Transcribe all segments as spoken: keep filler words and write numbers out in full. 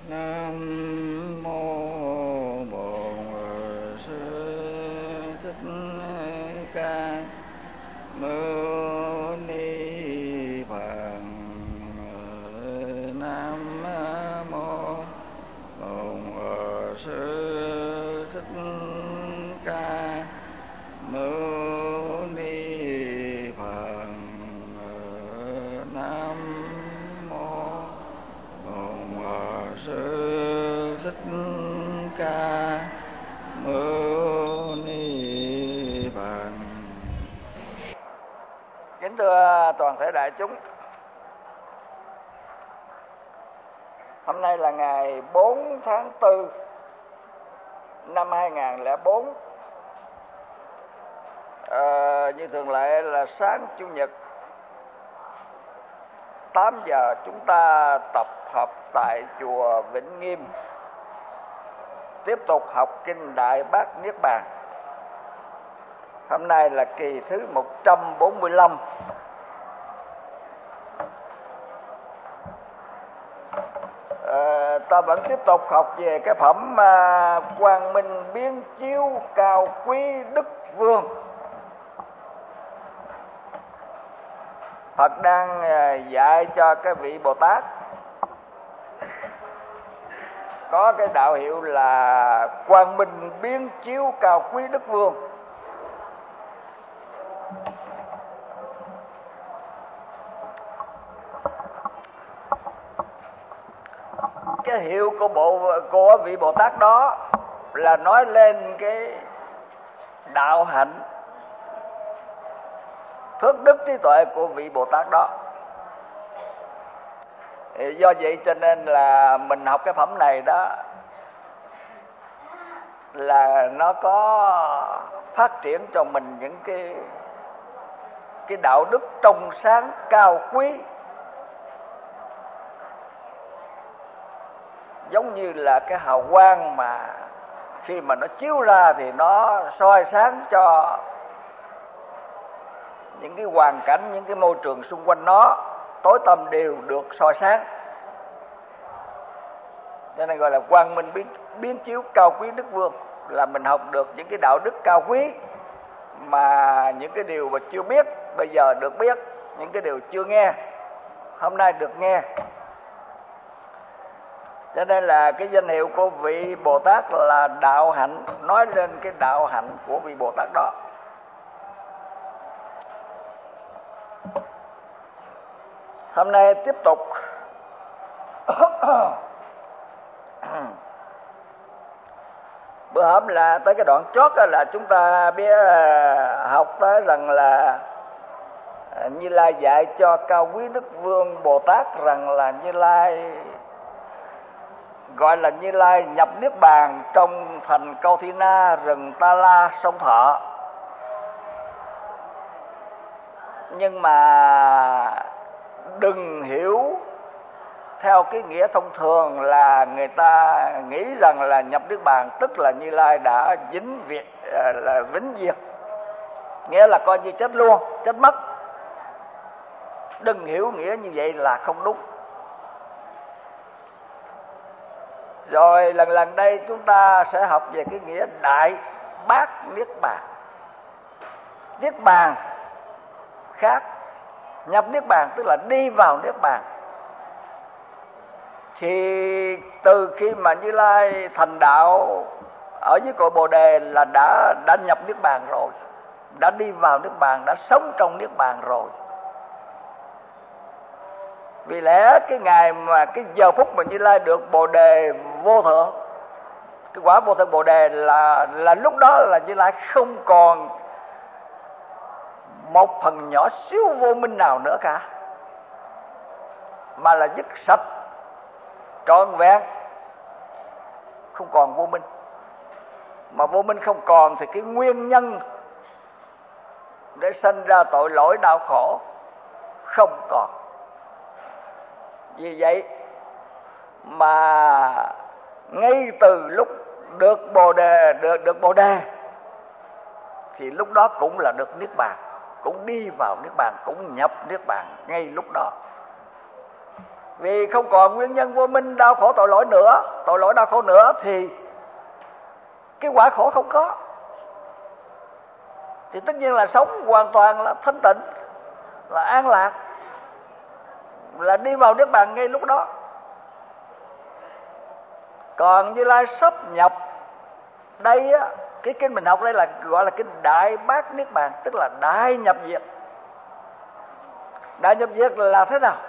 Nam mô Bổn Sư Thích Ca Mâu Ni Phật. Nam mô Bổn Sư Thích Ca Mâu Ni Phật. Nam mô Bổn Sư Thích Ca Mâu Ni Phật. Kính thưa toàn thể đại chúng, hôm nay là ngày bốn tháng tư năm hai nghìn không trăm lẻ bốn. À, như thường lệ là sáng Chủ nhật tám giờ chúng ta tập hợp tại chùa Vĩnh Nghiêm, tiếp tục học kinh Đại Bát Niết Bàn. Hôm nay là kỳ thứ một trăm bốn mươi lăm. À, ta vẫn tiếp tục học về cái phẩm à, Quang Minh Biến Chiếu Cao Quý Đức Vương. Phật đang à, dạy cho cái vị Bồ Tát có cái đạo hiệu là Quang Minh Biến Chiếu Cao Quý Đức Vương. Cái hiệu của bộ của vị Bồ Tát đó là nói lên cái đạo hạnh, phước đức trí tuệ của vị Bồ Tát đó. Do vậy cho nên là mình học cái phẩm này đó là nó có phát triển cho mình những cái cái đạo đức trong sáng cao quý, giống như là cái hào quang mà khi mà nó chiếu ra thì nó soi sáng cho những cái hoàn cảnh, những cái môi trường xung quanh nó tối tăm đều được soi sáng. Cho nên gọi là Quang Minh biến, biến chiếu cao quý Đức Vương, là mình học được những cái đạo đức cao quý mà những cái điều mà chưa biết bây giờ được biết, những cái điều chưa nghe hôm nay được nghe. Cho nên là cái danh hiệu của vị Bồ Tát là đạo hạnh, nói lên cái đạo hạnh của vị Bồ Tát đó. Hôm nay tiếp tục bữa hôm là tới cái đoạn chót là chúng ta biết học tới rằng là Như Lai dạy cho Cao Quý Đức Vương Bồ Tát rằng là Như Lai gọi là Như Lai nhập Niết Bàn trong thành Câu Thi Na, rừng Ta La, sông Thọ. Nhưng mà đừng hiểu theo cái nghĩa thông thường là người ta nghĩ rằng là nhập Niết Bàn tức là Như Lai đã vĩnh viễn, là vĩnh diệt, nghĩa là coi như chết luôn, chết mất. Đừng hiểu nghĩa như vậy là không đúng. Rồi lần lần đây chúng ta sẽ học về cái nghĩa Đại Bát Niết Bàn. Niết Bàn khác, nhập Niết Bàn tức là đi vào Niết Bàn. Thì từ khi mà Như Lai thành đạo ở dưới cội Bồ Đề là đã đã nhập Niết Bàn rồi, đã đi vào Niết Bàn, đã sống trong Niết Bàn rồi. Vì lẽ cái ngày mà cái giờ phút mà Như Lai được Bồ Đề vô thượng, cái quả vô thượng Bồ Đề là là lúc đó là Như Lai không còn một phần nhỏ xíu vô minh nào nữa cả, mà là dứt sạch trọn vẹn, không còn vô minh. Mà vô minh không còn thì cái nguyên nhân để sanh ra tội lỗi đau khổ không còn. Vì vậy mà ngay từ lúc được Bồ Đề được được Bồ Đề thì lúc đó cũng là được Niết Bàn, cũng đi vào Niết Bàn, cũng nhập Niết Bàn ngay lúc đó. Vì không còn nguyên nhân vô minh đau khổ tội lỗi nữa, tội lỗi đau khổ nữa thì cái quả khổ không có. Thì tất nhiên là sống hoàn toàn là thanh tịnh, là an lạc, là đi vào Niết Bàn ngay lúc đó. Còn Như Lai sắp nhập đây á, cái kinh mình học đây là gọi là kinh Đại Bát Niết Bàn, tức là đại nhập diệt. Đại nhập diệt là thế nào?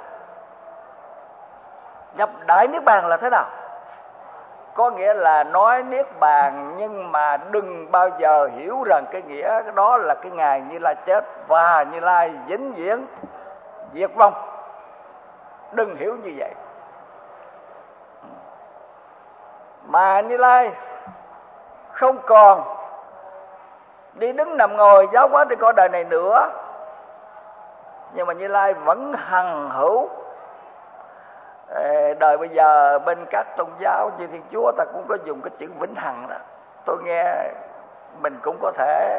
Nhập đại Niết Bàn là thế nào? Có nghĩa là nói Niết Bàn nhưng mà đừng bao giờ hiểu rằng cái nghĩa đó là cái ngày Như Lai chết và Như Lai vĩnh viễn diệt vong. Đừng hiểu như vậy. Mà Như Lai không còn đi đứng nằm ngồi giáo hóa trên cõi đời này nữa, nhưng mà Như Lai vẫn hằng hữu. Đời bây giờ bên các tôn giáo như Thiên Chúa ta cũng có dùng cái chữ vĩnh hằng đó. Tôi nghe mình cũng có thể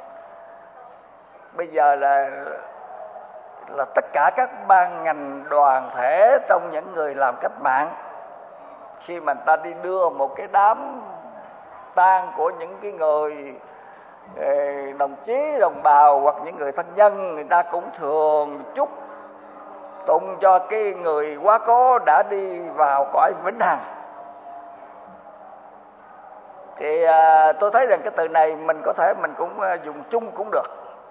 bây giờ là là tất cả các ban ngành đoàn thể trong những người làm cách mạng, khi mà ta đi đưa một cái đám tang của những cái người đồng chí, đồng bào hoặc những người thân nhân, người ta cũng thường chúc tụng cho cái người quá cố đã đi vào cõi vĩnh hằng. Thì à, tôi thấy rằng cái từ này mình có thể mình cũng dùng chung cũng được.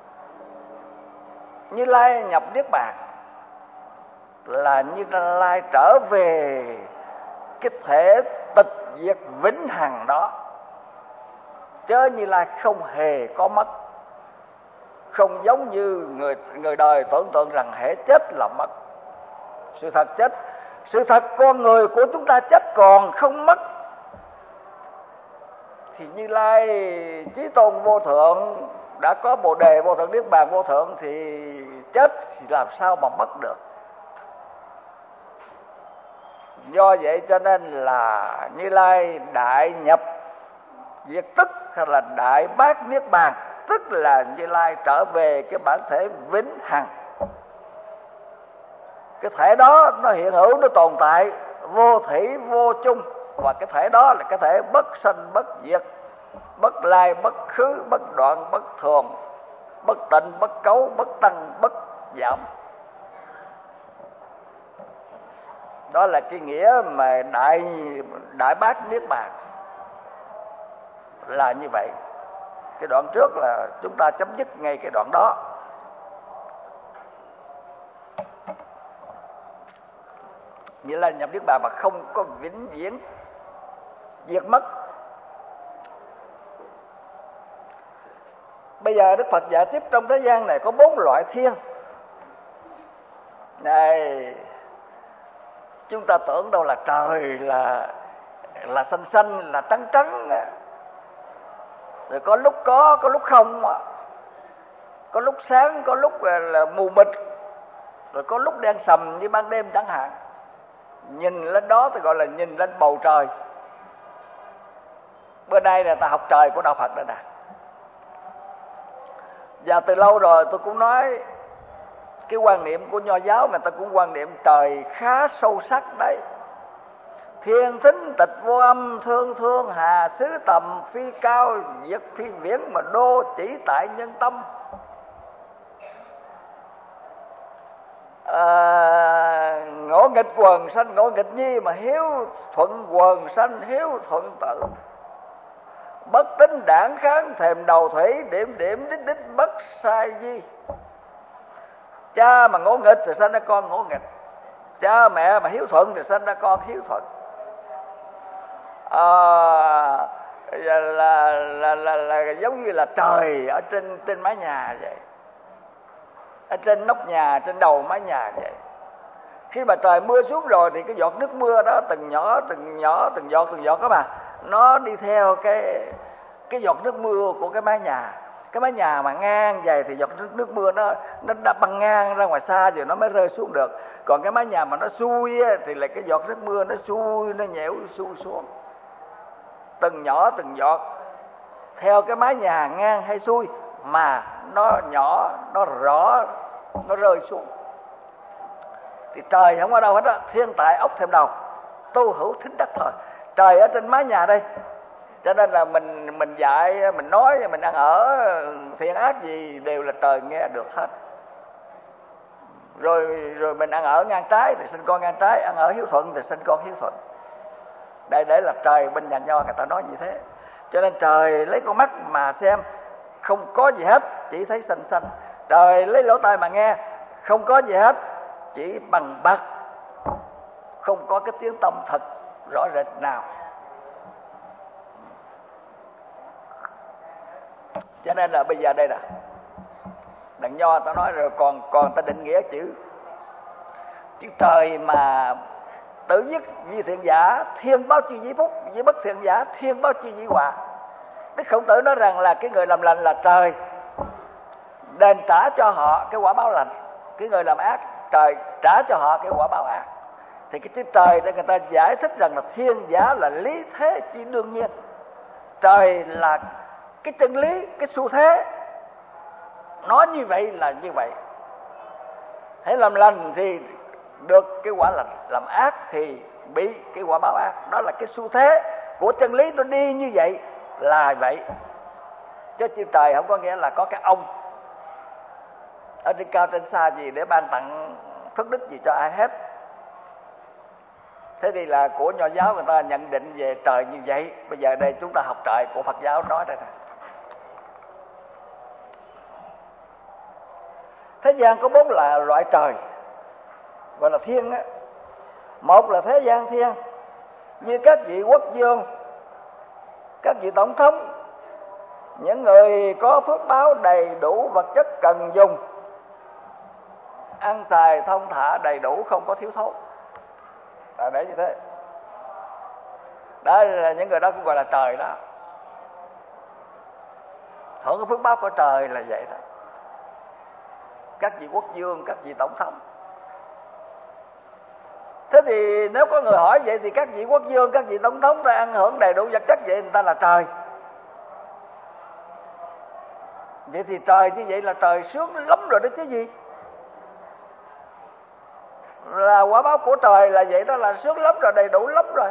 Như Lai nhập Niết Bàn là Như Lai trở về cái thể tịch diệt vĩnh hằng đó, chớ Như Lai không hề có mất. Không giống như người người đời tưởng tượng rằng hễ chết là mất. Sự thật chết, sự thật con người của chúng ta chết còn không mất. Thì Như Lai Chí Tôn vô thượng đã có Bồ đề vô thượng Niết Bàn vô thượng, thì chết thì làm sao mà mất được. Do vậy cho nên là Như Lai đại nhập diệt tức hay là đại bát Niết Bàn, tức là Như Lai trở về cái bản thể vĩnh hằng. Cái thể đó nó hiện hữu, nó tồn tại vô thủy vô chung, và cái thể đó là cái thể bất sanh bất diệt, bất lai bất khứ, bất đoạn bất thường, bất tịnh bất cấu, bất tăng bất giảm. Đó là cái nghĩa mà đại đại bát Niết Bàn là như vậy. Cái đoạn trước là chúng ta chấm dứt ngay cái đoạn đó. Nghĩa là nhập Niết Bàn mà không có vĩnh viễn diệt mất. Bây giờ Đức Phật dạy tiếp trong thế gian này có bốn loại thiên. Này, chúng ta tưởng đâu là trời là là xanh xanh, là trắng trắng, rồi có lúc có, có lúc không, có lúc sáng, có lúc là mù mịt, rồi có lúc đen sầm như ban đêm chẳng hạn. Nhìn lên đó thì gọi là nhìn lên bầu trời. Bữa nay là ta học trời của đạo Phật đây nè. Và từ lâu rồi tôi cũng nói cái quan niệm của Nho giáo người ta cũng quan niệm trời khá sâu sắc đấy. Thiên thính tịch vô âm, thương thương hà xứ tầm, phi cao diệt phi viễn, mà đô chỉ tại nhân tâm. À, ngỗ nghịch quần sanh ngỗ nghịch nhi, mà hiếu thuận quần sanh hiếu thuận tử. Bất tính đảng kháng thềm đầu thủy, điểm điểm đích đích bất sai di. Cha mà ngỗ nghịch thì sanh ra con ngỗ nghịch, cha mẹ mà hiếu thuận thì sanh ra con hiếu thuận. À, là, là, là, là, là giống như là trời ở trên trên mái nhà vậy, ở trên nóc nhà, trên đầu mái nhà vậy. Khi mà trời mưa xuống rồi thì cái giọt nước mưa đó từng nhỏ từng nhỏ từng giọt từng giọt các bạn, nó đi theo cái cái giọt nước mưa của cái mái nhà. Cái mái nhà mà ngang vậy thì giọt nước, nước mưa nó nó đã băng ngang ra ngoài xa rồi nó mới rơi xuống được. Còn cái mái nhà mà nó xuôi á, thì là cái giọt nước mưa nó xuôi, nó nhẽo xuôi xuống từng nhỏ từng giọt theo cái mái nhà ngang hay xuôi mà nó nhỏ, nó rõ, nó rơi xuống. thì trời không ở đâu hết á, thiên tại ốc thêm đầu, tu hữu thính đắc thôi. Trời ở trên mái nhà đây, cho nên là mình mình dạy, mình nói, mình ăn ở thiện ác gì đều là trời nghe được hết. Rồi rồi mình ăn ở ngang trái thì sinh con ngang trái, ăn ở hiếu thuận thì sinh con hiếu thuận. Đây để là trời bên nhà Nho người ta nói như thế. Cho nên trời lấy con mắt mà xem không có gì hết, chỉ thấy xanh xanh. Trời lấy lỗ tai mà nghe không có gì hết, chỉ bằng bạc, không có cái tiếng tâm thật rõ rệt nào. Cho nên là bây giờ đây nè, đặng Nho ta nói rồi, còn còn ta định nghĩa chữ chữ trời mà tự viết vì thiện giả thiên báo chi dĩ phúc, vì bất thiện giả thiên báo chi dĩ họa. Đức Khổng Tử nói rằng là cái người làm lành là trời đền trả cho họ cái quả báo lành, cái người làm ác trời trả cho họ cái quả báo ác. Thì cái chữ trời để người ta giải thích rằng là thiên giả là lý thế chi đương nhiên. Trời là cái chân lý, cái xu thế, nói như vậy là như vậy. Hãy làm lành thì được cái quả lành, làm ác thì bị cái quả báo ác. Đó là cái xu thế của chân lý, nó đi như vậy là vậy. Chứ chữ trời không có nghĩa là có cái ông ở trên cao trên xa gì để ban tặng phước đức gì cho ai hết. Thế thì là của Nho giáo người ta nhận định về trời như vậy. Bây giờ đây chúng ta học trời của Phật giáo nói đây nè. Thế gian có bốn là loại trời gọi là thiên á. Một là thế gian thiên, như các vị quốc vương, các vị tổng thống, những người có phước báo đầy đủ vật chất cần dùng, ăn xài thông thả đầy đủ, không có thiếu thốn. Là để như thế. Đó là những người đó cũng gọi là trời đó. Hưởng cái phước báo của trời là vậy đó. Các vị quốc vương, các vị tổng thống. Thế thì nếu có người hỏi vậy thì các vị quốc vương, các vị tổng thống ta ăn hưởng đầy đủ vật chất vậy người ta là trời. Vậy thì trời như vậy là trời sướng lắm rồi đó chứ gì. Là quả báo của trời là vậy đó, là sướng lắm rồi, đầy đủ lắm rồi.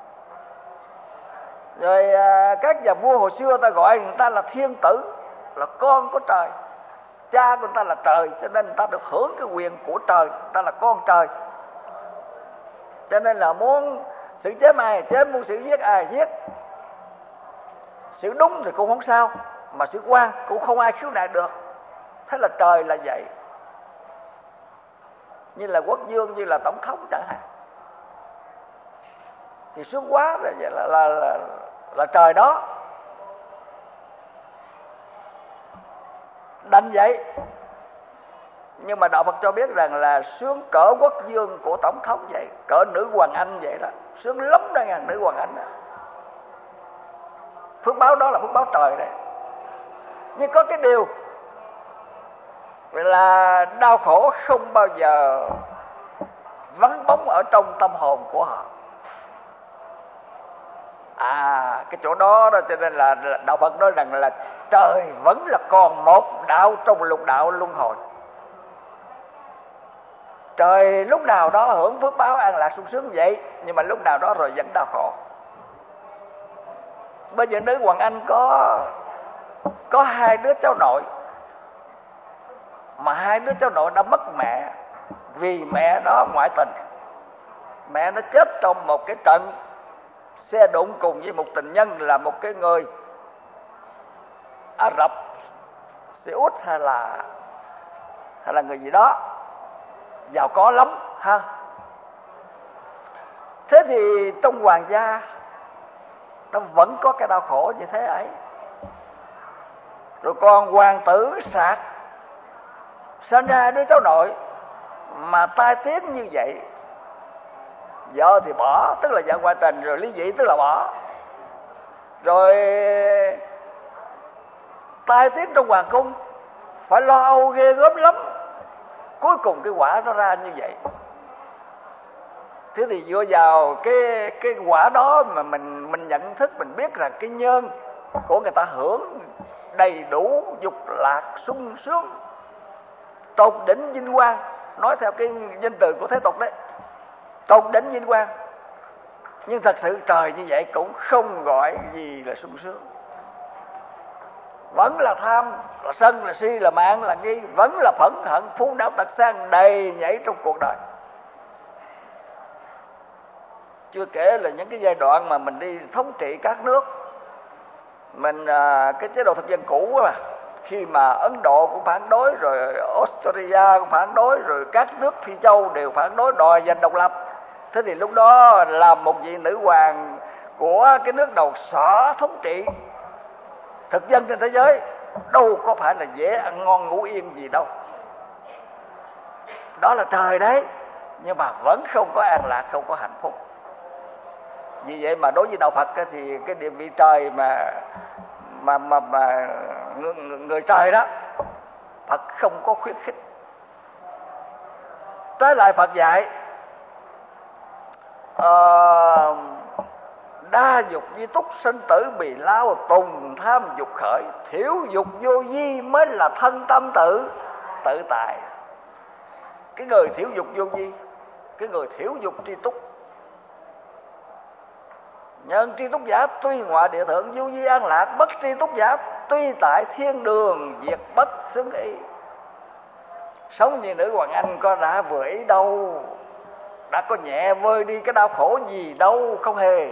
Rồi à, các nhà vua hồi xưa ta gọi người ta là thiên tử, là con của trời. Cha của người ta là trời, cho nên người ta được hưởng cái quyền của trời, người ta là con trời. Cho nên là muốn sự chém ai chém, muốn sự giết ai giết. Sự đúng thì cũng không sao, mà sự quan cũng không ai khiếu nại được. Thế là trời là vậy. Như là quốc vương, như là tổng thống chẳng hạn, thì sướng quá rồi, vậy là, là, là, là trời đó. Đành vậy. Nhưng mà đạo Phật cho biết rằng là sướng cỡ quốc vương của tổng thống vậy, cỡ nữ hoàng Anh vậy đó, sướng lắm đó nghe, nữ hoàng Anh đó. Phước báo đó là phước báo trời đấy. Nhưng có cái điều là đau khổ không bao giờ vắng bóng ở trong tâm hồn của họ. À, cái chỗ đó đó, cho nên là đạo Phật nói rằng là trời vẫn là còn một đạo trong lục đạo luân hồi. Trời lúc nào đó hưởng phước báo an lạc sung sướng vậy, nhưng mà lúc nào đó rồi vẫn đau khổ. Bây giờ nữ hoàng Anh có có hai đứa cháu nội, mà hai đứa cháu nội đã mất mẹ vì mẹ đó ngoại tình. Mẹ nó chết trong một cái trận xe đụng cùng với một tình nhân là một cái người Ả Rập, Xê Út hay là hay là người gì đó, giàu có lắm ha. Thế thì trong hoàng gia nó vẫn có cái đau khổ như thế ấy. Rồi còn hoàng tử sạc sinh ra đứa cháu nội mà tai tiếng như vậy, vợ thì bỏ, tức là vợ ngoại tình, rồi ly dị tức là bỏ, rồi tai tiếng trong hoàng cung, phải lo âu ghê gớm lắm. Cuối cùng cái quả nó ra như vậy. Thế thì dựa vào cái cái quả đó mà mình mình nhận thức, mình biết rằng cái nhân của người ta hưởng đầy đủ dục lạc sung sướng, tột đỉnh vinh quang, nói theo cái danh từ của thế tục đấy, tôn đến vinh quang. Nhưng thật sự trời như vậy cũng không gọi gì là sung sướng, vẫn là tham, là sân, là si, là mạng, là nghi, vẫn là phẫn hận, phun đau tật sang đầy nhảy trong cuộc đời. Chưa kể là những cái giai đoạn mà mình đi thống trị các nước, mình à, cái chế độ thực dân cũ mà, khi mà Ấn Độ cũng phản đối, rồi Australia cũng phản đối, rồi các nước Phi Châu đều phản đối đòi giành độc lập. Thế thì lúc đó là một vị nữ hoàng của cái nước đầu sỏ thống trị thực dân trên thế giới, đâu có phải là dễ ăn ngon ngủ yên gì đâu. Đó là trời đấy, nhưng mà vẫn không có an lạc, không có hạnh phúc. Vì vậy mà đối với đạo Phật thì cái địa vị trời mà mà mà mà người, người trời đó, Phật không có khuyến khích. Trái lại Phật dạy uh, đa dục di túc, sinh tử bì lao, tùng tham dục khởi, thiểu dục vô vi mới là thân tâm tự tự tại. Cái người thiểu dục vô vi, cái người thiểu dục tri túc, nhân tri túc giả tuy ngoại địa thượng, vô vi an lạc, bất tri túc giả tuy tại thiên đường, diệt bất xứng ý. Sống như nữ hoàng Anh có đã vừa ý đâu, đã có nhẹ vơi đi cái đau khổ gì đâu, không hề.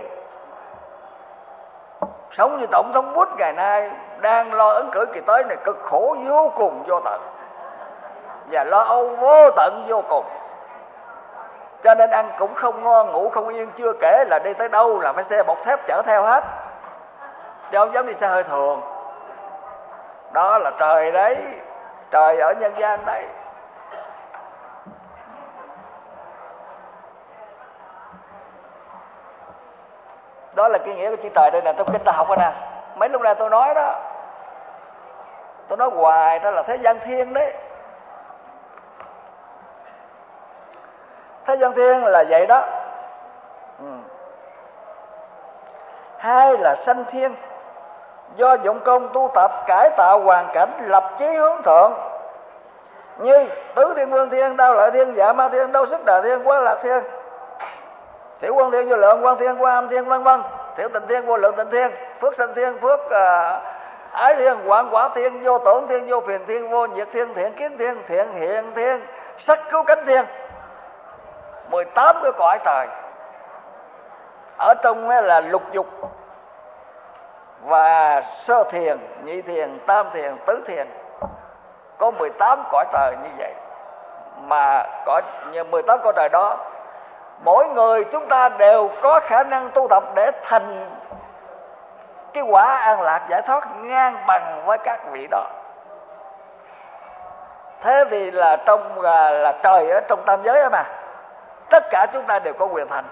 Sống như tổng thống Bush ngày nay đang lo ứng cử kỳ tới này, cực khổ vô cùng vô tận và lo âu vô tận vô cùng, cho nên ăn cũng không ngon, ngủ không yên. Chưa kể là đi tới đâu là phải xe bọc thép chở theo hết, chứ không dám đi xe hơi thường. Đó là trời đấy, trời ở nhân gian đấy. Đó là cái nghĩa của chữ trời đây nè, trong kinh ta học rồi nè. Mấy lúc này tôi nói đó, tôi nói hoài đó là thế gian thiên đấy. Thế gian thiên là vậy đó. Ừ. Hai là sanh thiên, do dụng công tu tập cải tạo hoàn cảnh, lập chí hướng thượng, như tứ thiên vương thiên, đao lợi thiên, dạ ma thiên, đấu sức đà thiên, quá lạc thiên, thiểu quân thiên, vô lượng quan thiên, qua âm thiên, vân vân. Thiểu tịnh thiên, vô lượng tịnh thiên, phước sanh thiên, phước uh, ái thiên, quảng quả thiên, vô tưởng thiên, vô phiền thiên, vô nhiệt thiên, thiện kiến thiên, thiện hiện thiên, sắc cứu cánh thiên. Mười tám cái cõi trời. Ở trong là lục dục và sơ thiền, nhị thiền, tam thiền, tứ thiền, có mười tám cõi trời như vậy. Mà cõi mười tám cõi trời đó, mỗi người chúng ta đều có khả năng tu tập để thành cái quả an lạc giải thoát ngang bằng với các vị đó. Thế thì là trong là, là trời ở trong tam giới đó mà, tất cả chúng ta đều có quyền thành.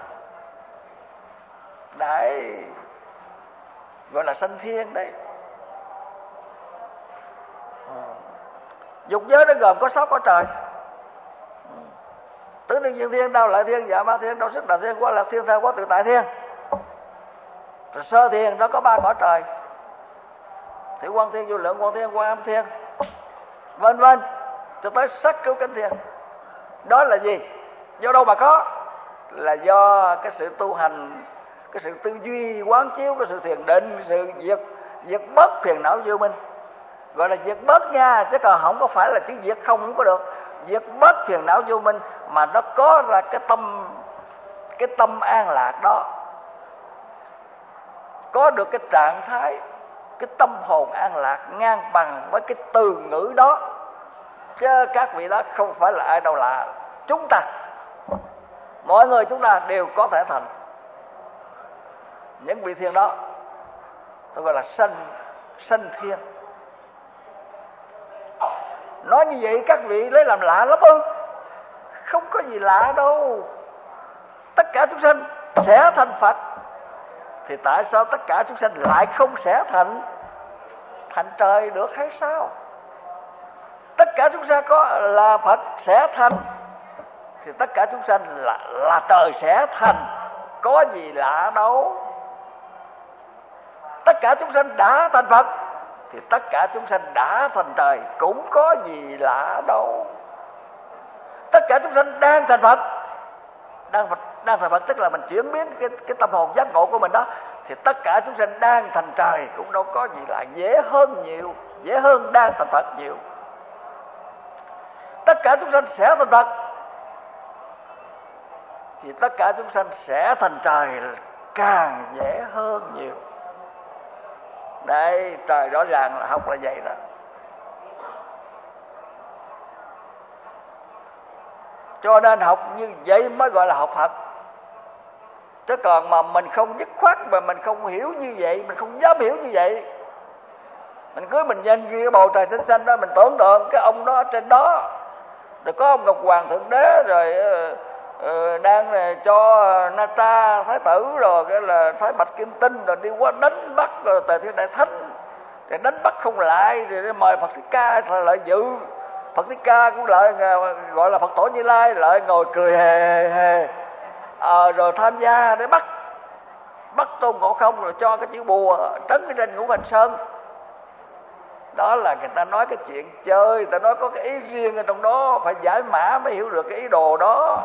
Đấy, gọi là sanh thiên đấy. Dục giới nó gồm có sáu cõi trời: tứ thiên, dương thiên, đao lợi thiên, dạ ma thiên, đấu sức đà thiên, quá lạc thiên, tha quá tự tại thiên. Rồi sơ thiên nó có ba cõi trời: thiểu quan thiên, vô lượng quan thiên, qua âm thiên, vân vân, cho tới sắc cứu cánh thiên. Đó là gì? Do đâu mà có? Là do cái sự tu hành, cái sự tư duy quán chiếu, cái sự thiền định, sự diệt diệt bớt phiền não vô minh. Gọi là diệt bớt nha, chứ còn không có phải là chữ diệt không, không có được. Diệt bớt phiền não vô minh mà nó có ra cái tâm, cái tâm an lạc đó, có được cái trạng thái, cái tâm hồn an lạc ngang bằng với cái từ ngữ đó. Chứ các vị đó không phải là ai đâu, là chúng ta. Mọi người chúng ta đều có thể thành những vị thiên đó. Tôi gọi là sanh sanh thiên. Nói như vậy các vị lấy làm lạ lắm ư? Không có gì lạ đâu. Tất cả chúng sanh sẽ thành Phật, thì tại sao tất cả chúng sanh lại không sẽ thành thành trời được hay sao? Tất cả chúng sanh có là Phật sẽ thành, thì tất cả chúng sanh là là trời sẽ thành, có gì lạ đâu. Tất cả chúng sanh đã thành Phật, thì tất cả chúng sanh đã thành trời, cũng có gì lạ đâu. tất cả chúng sanh đang thành Phật, đang Phật, đang thành Phật tức là mình chuyển biến cái cái tâm hồn giác ngộ của mình đó, thì tất cả chúng sanh đang thành trời cũng đâu có gì là dễ hơn nhiều, dễ hơn đang thành Phật nhiều. Tất cả chúng sanh sẽ thành Phật, thì tất cả chúng sanh sẽ thành trời càng dễ hơn nhiều. Đây, trời rõ ràng là học là vậy đó. Cho nên học như vậy mới gọi là học Phật. Chứ còn mà mình không dứt khoát, mà mình không hiểu như vậy, mình không dám hiểu như vậy, mình cứ mình nhìn cái bầu trời xanh xanh đó, mình tưởng tượng cái ông đó ở trên đó, rồi có ông Ngọc Hoàng Thượng Đế, rồi uh, đang uh, cho Nata Thái tử, rồi cái là Thái Bạch Kim Tinh, rồi đi qua đánh bắt, rồi Tề Thiên Đại Thánh, rồi đánh bắt không lại, rồi mời Phật Thích Ca lại dự. Phật Thích Ca cũng lại gọi là Phật Tổ Như Lai, lại ngồi cười hề hề hề, à, rồi tham gia để bắt bắt Tôn Ngộ Không, rồi cho cái chữ bùa trấn ở trên Ngũ Hành Sơn. Đó là người ta nói cái chuyện chơi, người ta nói có cái ý riêng ở trong đó, phải giải mã mới hiểu được cái ý đồ đó.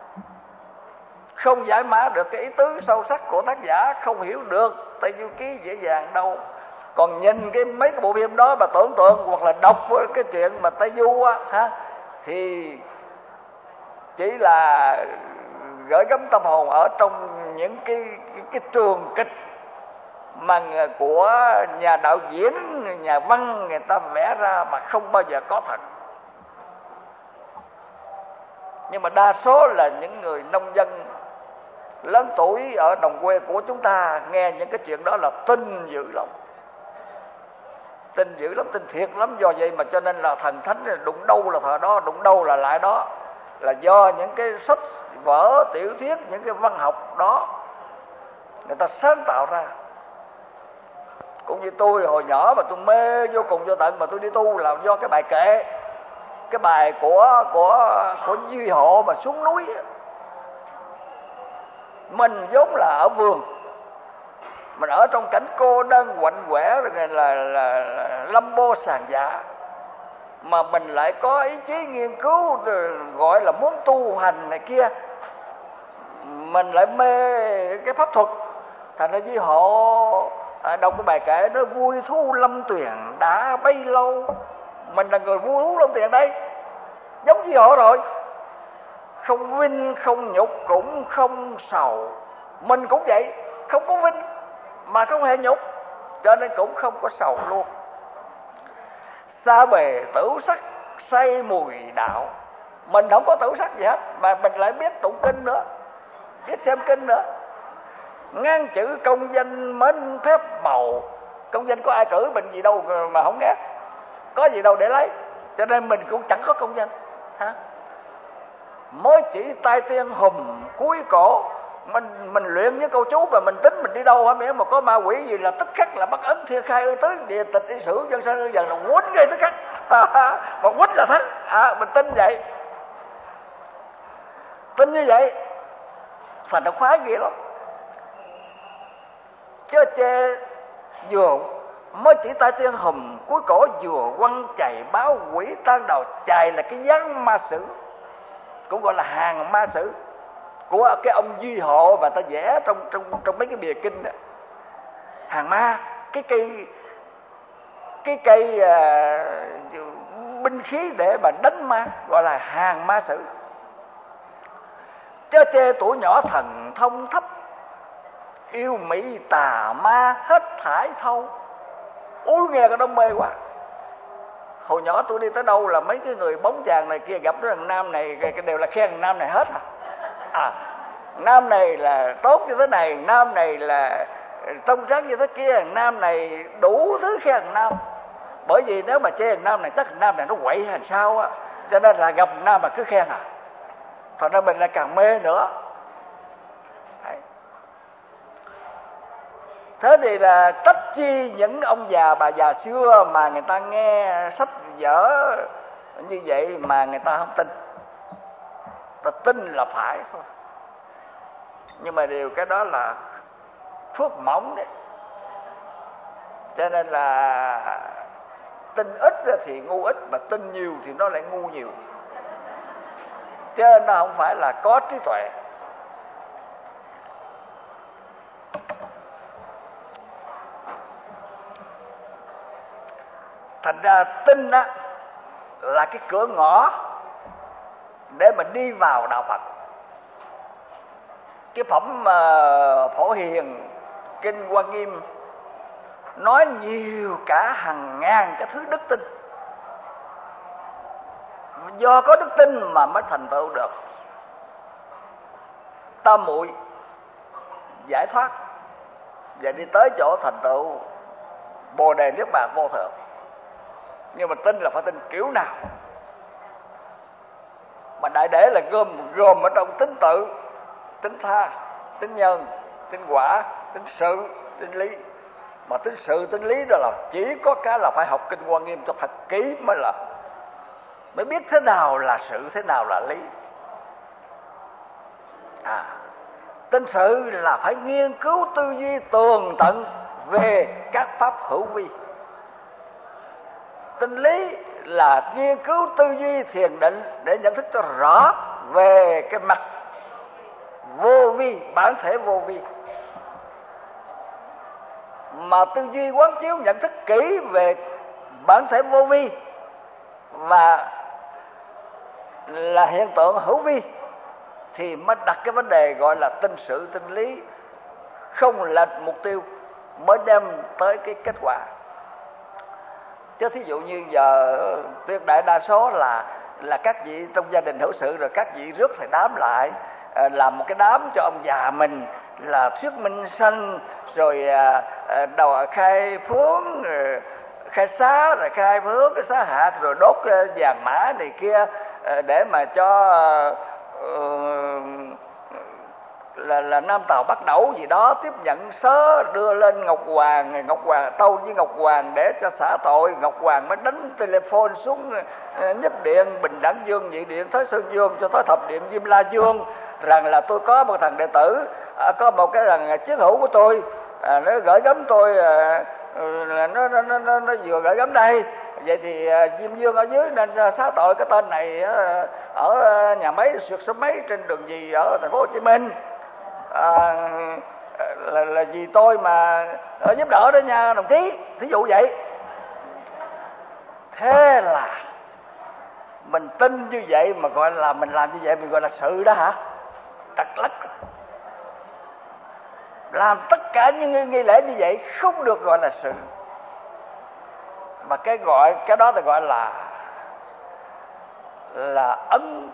Không giải mã được cái ý tứ sâu sắc của tác giả, không hiểu được Tây Du Ký dễ dàng đâu. Còn nhìn cái mấy cái bộ phim đó mà tưởng tượng, hoặc là đọc cái chuyện mà Tây Du á ha, thì chỉ là gửi gắm tâm hồn ở trong những cái cái, cái trường kịch mà của nhà đạo diễn, nhà văn người ta vẽ ra mà không bao giờ có thật. Nhưng mà đa số là những người nông dân lớn tuổi ở đồng quê của chúng ta nghe những cái chuyện đó là tin dữ lắm, tin dữ lắm, tin thiệt lắm. Do vậy mà cho nên là thần thánh đụng đâu là thờ đó, đụng đâu là lại đó, là do những cái sách vở tiểu thuyết, những cái văn học đó người ta sáng tạo ra. Cũng như tôi hồi nhỏ mà tôi mê vô cùng vô tận mà tôi đi tu là do cái bài kệ, cái bài của của của Duy Hộ mà xuống núi. Mình vốn là ở vườn, mình ở trong cảnh cô đơn quạnh quẻ, rồi là, là, là, là lâm bô sàn dạ, mà mình lại có ý chí nghiên cứu, gọi là muốn tu hành này kia, mình lại mê cái pháp thuật. Thành ra Duy Hộ à, đọc cái bài kệ nó vui thú lâm tuyền đã bấy lâu. Mình là người vui thú lâm tuyền đây, giống Duy Hộ rồi, không vinh không nhục cũng không sầu. Mình cũng vậy, không có vinh mà không hề nhục, cho nên cũng không có sầu luôn. Xa bề tử sắc say mùi đạo, mình không có tử sắc gì hết mà mình lại biết tụng kinh nữa, biết xem kinh nữa. Ngang chữ công danh mến phép màu, công danh có ai cử mình gì đâu mà không ghét, có gì đâu để lấy, cho nên mình cũng chẳng có công danh hả? Mới chỉ tai tiên hùm cuối cổ, mình mình luyện với câu chú mà mình tính mình đi đâu hả, miễn mà có ma quỷ gì là tức khắc là bắt ấn thiên khai ư tứ địa tịch y sử dân sanh ư dần là quýnh ngay tức khắc mà quýnh là thắng à, mình tin vậy, tin như vậy thành nó khoái ghê lắm. Chớ chê vừa mới chỉ tai tiên hùm cuối cổ, vừa quăng chày báo quỷ tan đầu. Chày là cái dáng ma sử, cũng gọi là hàng ma sử của cái ông Duy Hộ và ta vẽ trong trong trong mấy cái bìa kinh đó. Hàng ma, cái cây cái cây uh, binh khí để mà đánh ma, gọi là hàng ma sử. Chớ chê tuổi nhỏ thần thông thấp, yêu mỹ tà ma hết thải thâu. Ôi nghe cái đó mê quá. Hồi nhỏ tôi đi tới đâu là mấy cái người bóng chàng này kia gặp đứa thằng nam này cái đều là khen thằng nam này hết à. À, nam này là tốt như thế này, nam này là trong sáng như thế kia, thằng nam này đủ thứ khen thằng nam. Bởi vì nếu mà chê thằng nam này chắc thằng nam này nó quậy hay sao á, cho nên là gặp thằng nam mà cứ khen à. Thật ra mình lại càng mê nữa. Đấy. Thế thì là trách chi những ông già bà già xưa mà người ta nghe sách vở như vậy mà người ta không tin. Ta tin là phải thôi. Nhưng mà điều cái đó là phước mỏng đấy. Cho nên là tin ít thì ngu ít, mà tin nhiều thì nó lại ngu nhiều. chứ nó không phải là có trí tuệ. Thành ra tin á là cái cửa ngõ để mình đi vào đạo Phật. Cái phẩm uh, Phổ Hiền Kinh Hoa Nghiêm nói nhiều cả hàng ngàn cái thứ đức tin. Do có đức tin mà mới thành tựu được tam muội giải thoát và đi tới chỗ thành tựu Bồ Đề Niết Bàn vô thượng. Nhưng mà tin là phải tin kiểu nào? Mà đại để là gồm gồm ở trong tính tự, tính tha, tính nhân, tính quả, tính sự, tính lý. Mà tính sự, tính lý đó là chỉ có cái là phải học Kinh Hoa Nghiêm cho thật kỹ mới là mới biết thế nào là sự, thế nào là lý. À, tính sự là phải nghiên cứu tư duy tường tận về các pháp hữu vi. Tính lý là nghiên cứu tư duy thiền định để nhận thức cho rõ về cái mặt vô vi, bản thể vô vi. Mà tư duy quán chiếu nhận thức kỹ về bản thể vô vi và là hiện tượng hữu vi thì mới đặt cái vấn đề gọi là tinh sự tinh lý, không lệch mục tiêu mới đem tới cái kết quả. Chứ thí dụ như giờ tuyệt đại đa số là là các vị trong gia đình hữu sự rồi các vị rước thầy đám lại, à, làm một cái đám cho ông già mình là thuyết minh sanh, rồi à, à, đầu khai phướng, rồi khai xá, rồi khai phướng cái xá hạt, rồi đốt vàng mã này kia, à, để mà cho uh, là là Nam Tào Bắc Đẩu gì đó tiếp nhận sớ đưa lên Ngọc Hoàng, Ngọc Hoàng tâu với Ngọc Hoàng để cho xả tội. Ngọc Hoàng mới đánh telephone xuống Nhất Điện, Bình Đẳng Dương, Nhị Điện, Thới Sơn Dương cho tới Thập Điện Diêm La Dương rằng là tôi có một thằng đệ tử, à, có một cái thằng chiến hữu của tôi, à, nó gửi gắm tôi, à, nó, nó, nó, nó, nó vừa gửi gắm đây. Vậy thì à, Diêm Dương ở dưới nên xá tội cái tên này à, ở nhà máy sượt số mấy trên đường gì ở thành phố Hồ Chí Minh. À, là, là vì tôi mà ở giúp đỡ đó nha đồng chí, thí dụ vậy. Thế là mình tin như vậy mà gọi là mình làm như vậy mình gọi là sự đó hả? Trật lắc. Làm tất cả những nghi lễ như vậy không được gọi là sự, mà cái gọi cái đó thì gọi là là ấn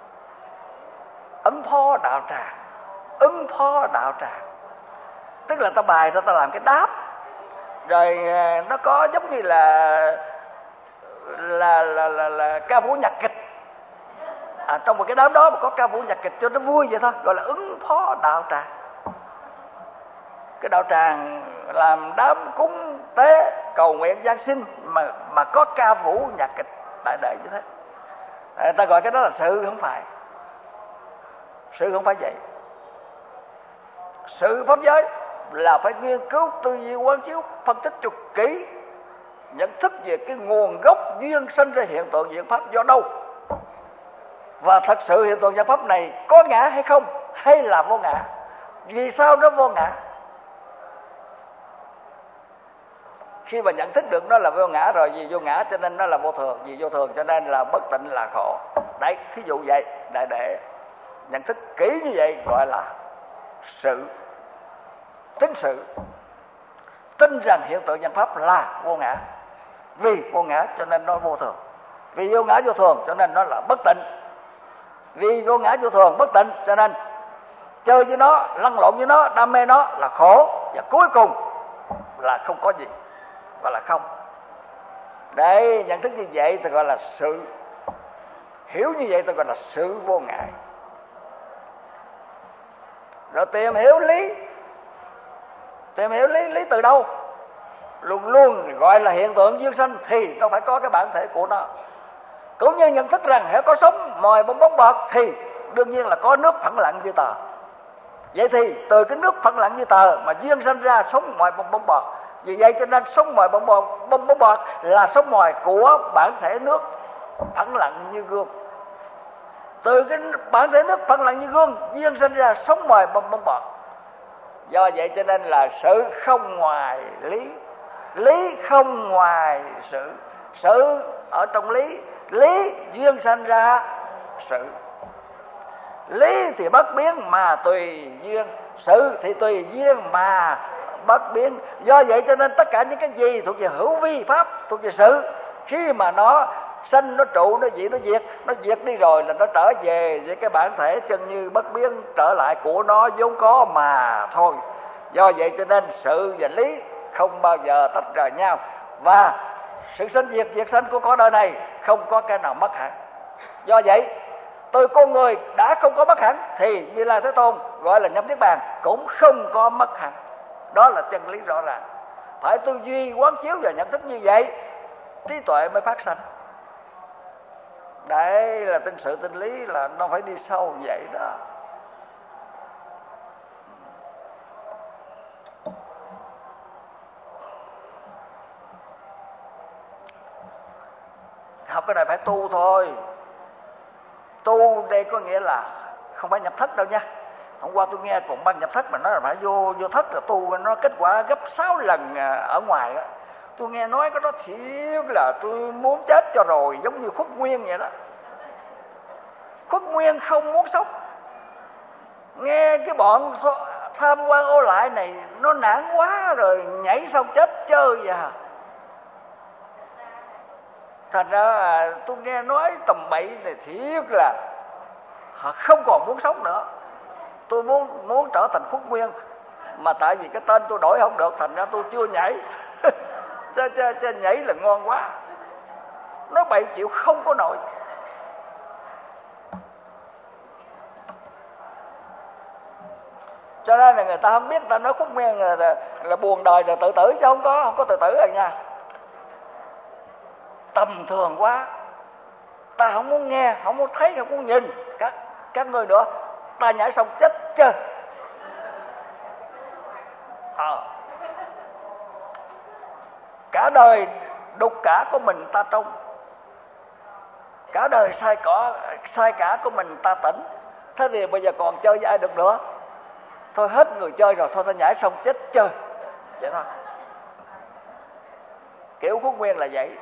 ấn phó đạo tràng, ứng phó đạo tràng. Tức là ta bài ra ta làm cái đáp, rồi nó có giống như là là là là, là ca vũ nhạc kịch, à, trong một cái đám đó mà có ca vũ nhạc kịch cho nó vui vậy thôi, gọi là ứng phó đạo tràng. Cái đạo tràng làm đám cúng tế cầu nguyện giáng sinh mà mà có ca vũ nhạc kịch đại đệ như thế, à, ta gọi cái đó là sự. Không phải, sự không phải vậy. Sự pháp giới là phải nghiên cứu tư duy quán chiếu, phân tích cho kỹ, nhận thức về cái nguồn gốc duyên sinh ra hiện tượng diễn pháp do đâu, và thật sự hiện tượng diễn pháp này có ngã hay không, hay là vô ngã, vì sao nó vô ngã. Khi mà nhận thức được nó là vô ngã rồi, vì vô ngã cho nên nó là vô thường, vì vô thường cho nên là bất tịnh là khổ. Đấy, thí dụ vậy, đại để nhận thức kỹ như vậy gọi là sự, tính sự. Tin rằng hiện tượng nhân pháp là vô ngã, vì vô ngã cho nên nó vô thường, vì vô ngã vô thường cho nên nó là bất tịnh, vì vô ngã vô thường bất tịnh cho nên chơi với nó, lăn lộn với nó, đam mê nó là khổ, và cuối cùng là không có gì, gọi là không. Đấy, nhận thức như vậy thì gọi là sự, hiểu như vậy thì gọi là sự vô ngại. Rồi tìm hiểu lý, tìm hiểu lý, lý từ đâu? Luôn luôn gọi là hiện tượng duyên sanh thì nó phải có cái bản thể của nó. Cũng như nhận thức rằng hễ có sống mồi bong bóng bọt thì đương nhiên là có nước phẳng lặng như tờ. Vậy thì từ cái nước phẳng lặng như tờ mà duyên sanh ra sống mồi bong bóng bọt. Vì vậy cho nên sống mồi bong bọt, bong bóng bọt là sống mồi của bản thể nước phẳng lặng như gương. Từ cái bản thể nước phẳng lặng như gương duyên sinh ra sống mời bong bong bọt. Do vậy cho nên là sự không ngoài lý, lý không ngoài sự, sự ở trong lý, lý duyên sanh ra sự. Lý thì bất biến mà tùy duyên, sự thì tùy duyên mà bất biến. Do vậy cho nên tất cả những cái gì thuộc về hữu vi pháp, thuộc về sự, khi mà nó sanh, nó trụ, nó diệt, nó diệt, nó diệt đi rồi là nó trở về với cái bản thể chân như bất biến, trở lại của nó vốn có mà thôi. Do vậy cho nên sự và lý không bao giờ tách rời nhau, và sự sinh diệt, diệt sanh của cõi đời này không có cái nào mất hẳn. Do vậy từ con người đã không có mất hẳn thì Như Lai Thế Tôn gọi là nhập niết bàn cũng không có mất hẳn. Đó là chân lý rõ ràng. Phải tư duy quán chiếu và nhận thức như vậy, trí tuệ mới phát sanh. Đấy là tinh sự tinh lý, là nó phải đi sâu vậy đó. Học cái này phải tu thôi. Tu đây có nghĩa là không phải nhập thất đâu nha. Hôm qua tôi nghe cùng ban nhập thất mà nói là phải vô vô thất là tu, nó kết quả gấp sáu lần ở ngoài đó. Tôi nghe nói cái đó thiệt là tôi muốn chết cho rồi, giống như Khuất Nguyên vậy đó. Khuất Nguyên không muốn sống. Nghe cái bọn tham quan ô lại này nó nản quá rồi, nhảy xong chết chơi à. Thành ra tôi nghe nói tầm bậy này thiệt là họ không còn muốn sống nữa. Tôi muốn muốn trở thành Khuất Nguyên, mà tại vì cái tên tôi đổi không được, thành ra tôi chưa nhảy. Chứ, chứ, chứ nhảy là ngon quá. Nó bậy chịu không có nổi. Cho nên là người ta không biết, ta nói Khuất Nguyên là, là, là buồn đời là tự tử, chứ không có không có tự tử rồi nha. Tầm thường quá, ta không muốn nghe, không muốn thấy, không muốn nhìn các các người nữa. Ta nhảy xong chết chơi. Ờ. Cả đời đục cả của mình ta trông, cả đời sai cỏ sai cả của mình ta tỉnh. Thế thì bây giờ còn chơi với ai được nữa? Thôi hết người chơi rồi, thôi ta nhảy xong chết chơi vậy thôi. Kiểu Khuất Nguyên là vậy.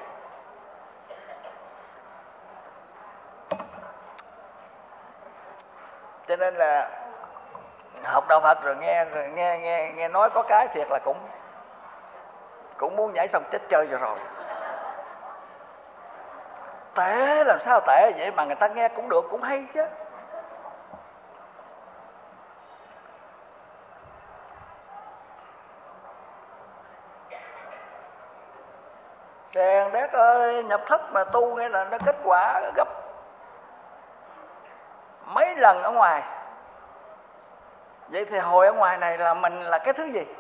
Cho nên là học đạo Phật rồi nghe nghe nghe nghe nói có cái thiệt là cũng cũng muốn nhảy xong chết chơi rồi rồi. Tệ làm sao tệ vậy mà người ta nghe cũng được, cũng hay chứ. Đèn đét ơi, nhập thất mà tu nghĩa là nó kết quả gấp mấy lần ở ngoài. Vậy thì hồi ở ngoài này là mình là cái thứ gì?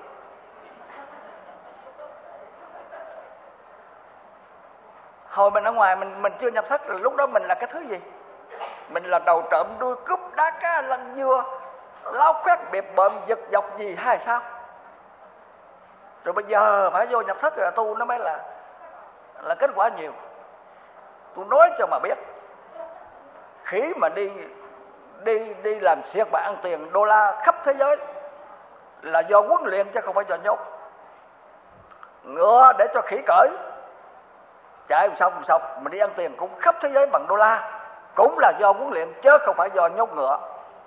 Hồi mình ở ngoài mình mình chưa nhập thất, là lúc đó mình là cái thứ gì? Mình là đầu trộm, đuôi cướp, đá cá, lăn dưa, láo khoét, biệt bợm, giật dọc gì hay sao? Rồi bây giờ phải vô nhập thất rồi tu nó mới là là kết quả nhiều. Tôi nói cho mà biết, khỉ mà đi đi đi làm xiết và ăn tiền đô la khắp thế giới là do huấn luyện chứ không phải do nhốt. Ngựa để cho khỉ cởi, chạy xong xong mà đi ăn tiền cũng khắp thế giới bằng đô la, cũng là do huấn luyện chứ không phải do nhốt ngựa.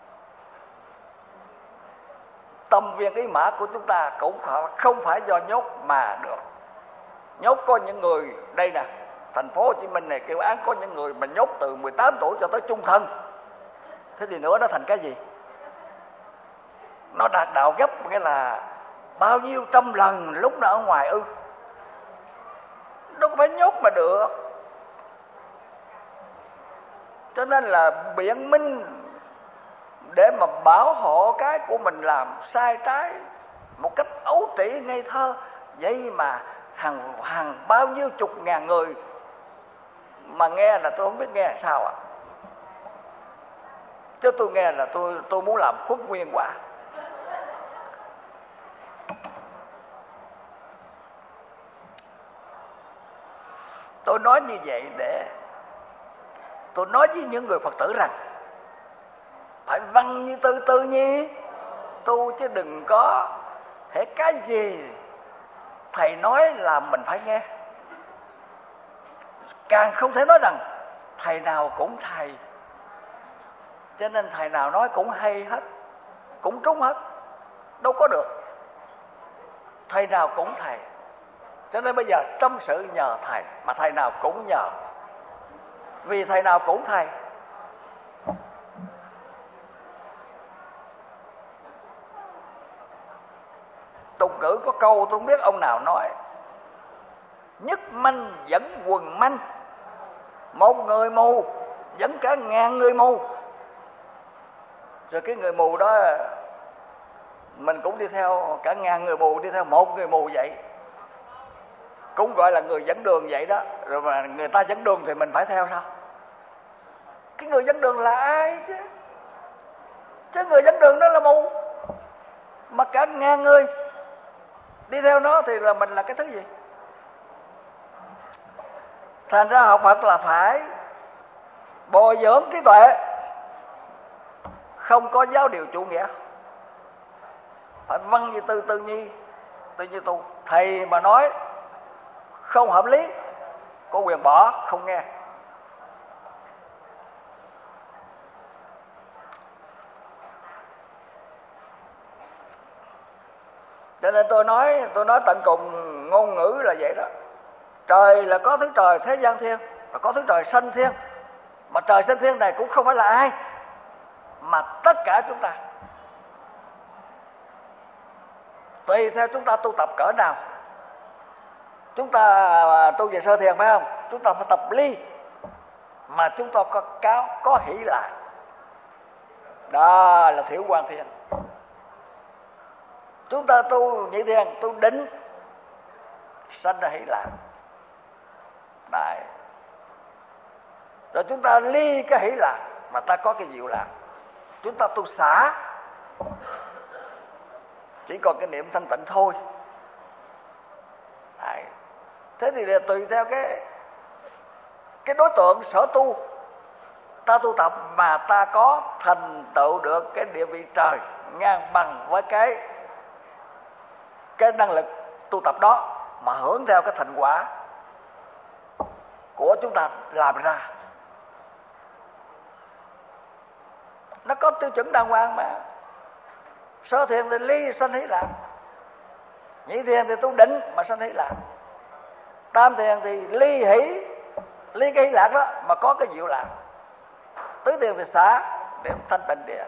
Tâm viên ý mã của chúng ta cũng không phải do nhốt mà được. Nhốt có những người đây nè, thành phố Hồ Chí Minh này kêu án có những người mà nhốt từ mười tám tuổi cho tới chung thân. Thế thì nữa nó thành cái gì? Nó đạt đạo gấp nghĩa là bao nhiêu trăm lần lúc nó ở ngoài ư? Đâu có phải nhốt mà được. Cho nên là biện minh để mà bảo hộ cái của mình làm sai trái một cách ấu trĩ ngây thơ. Vậy mà hàng hàng bao nhiêu chục ngàn người mà nghe là tôi không biết nghe sao ạ. À? Chứ tôi nghe là tôi tôi muốn làm Khuất Nguyên quá. Tôi nói như vậy để tôi nói với những người Phật tử rằng văn như tư tư nhi tu, chứ đừng có hễ cái gì thầy nói là mình phải nghe. Càng không thể nói rằng thầy nào cũng thầy, cho nên thầy nào nói cũng hay hết, cũng trúng hết, đâu có được. Thầy nào cũng thầy, cho nên bây giờ tâm sự nhờ thầy, mà thầy nào cũng nhờ, vì thầy nào cũng thầy. Tục ngữ có câu tôi không biết ông nào nói: nhất manh dẫn quần manh, một người mù dẫn cả ngàn người mù. Rồi cái người mù đó mình cũng đi theo cả ngàn người mù, đi theo một người mù vậy, cũng gọi là người dẫn đường vậy đó. Rồi mà người ta dẫn đường thì mình phải theo sao? Cái người dẫn đường là ai chứ? Chứ người dẫn đường đó là mù, mà cả ngàn người đi theo nó thì là mình là cái thứ gì? Thành ra học Phật là phải bồi dưỡng trí tuệ, không có giáo điều chủ nghĩa, phải văn như tư, tư nhi tư như tu. Thầy mà nói không hợp lý có quyền bỏ, không nghe. Cho nên tôi nói tôi nói tận cùng ngôn ngữ là vậy đó. Trời là có thứ trời thế gian thiên, và có thứ trời sanh thiên. Mà trời sanh thiên này cũng không phải là ai, mà tất cả chúng ta. Tùy theo chúng ta tu tập cỡ nào. Chúng ta tu về sơ thiền phải không? Chúng ta phải tập ly, mà chúng ta có cáo có hỷ lạc, đó là thiểu quan thiên. Chúng ta tu nhị thiền, tu định, sanh ra hỷ lạc. Đấy. Rồi chúng ta ly cái hỷ lạc mà ta có cái diệu lạc. Chúng ta tu xả, chỉ còn cái niệm thanh tịnh thôi. Đấy. Thế thì là tùy theo cái cái đối tượng sở tu, ta tu tập mà ta có thành tựu được cái địa vị trời ngang bằng với cái cái năng lực tu tập đó, mà hưởng theo cái thành quả của chúng ta làm ra. Nó có tiêu chuẩn đàng hoàng mà. Sơ thiền thì ly sanh hỷ lạc, nhị thiền thì tu định mà sanh hỷ lạc, tam thiền thì ly hỷ, ly cái hỷ lạc đó mà có cái diệu lạc, tứ thiền thì xả để thanh tịnh địa.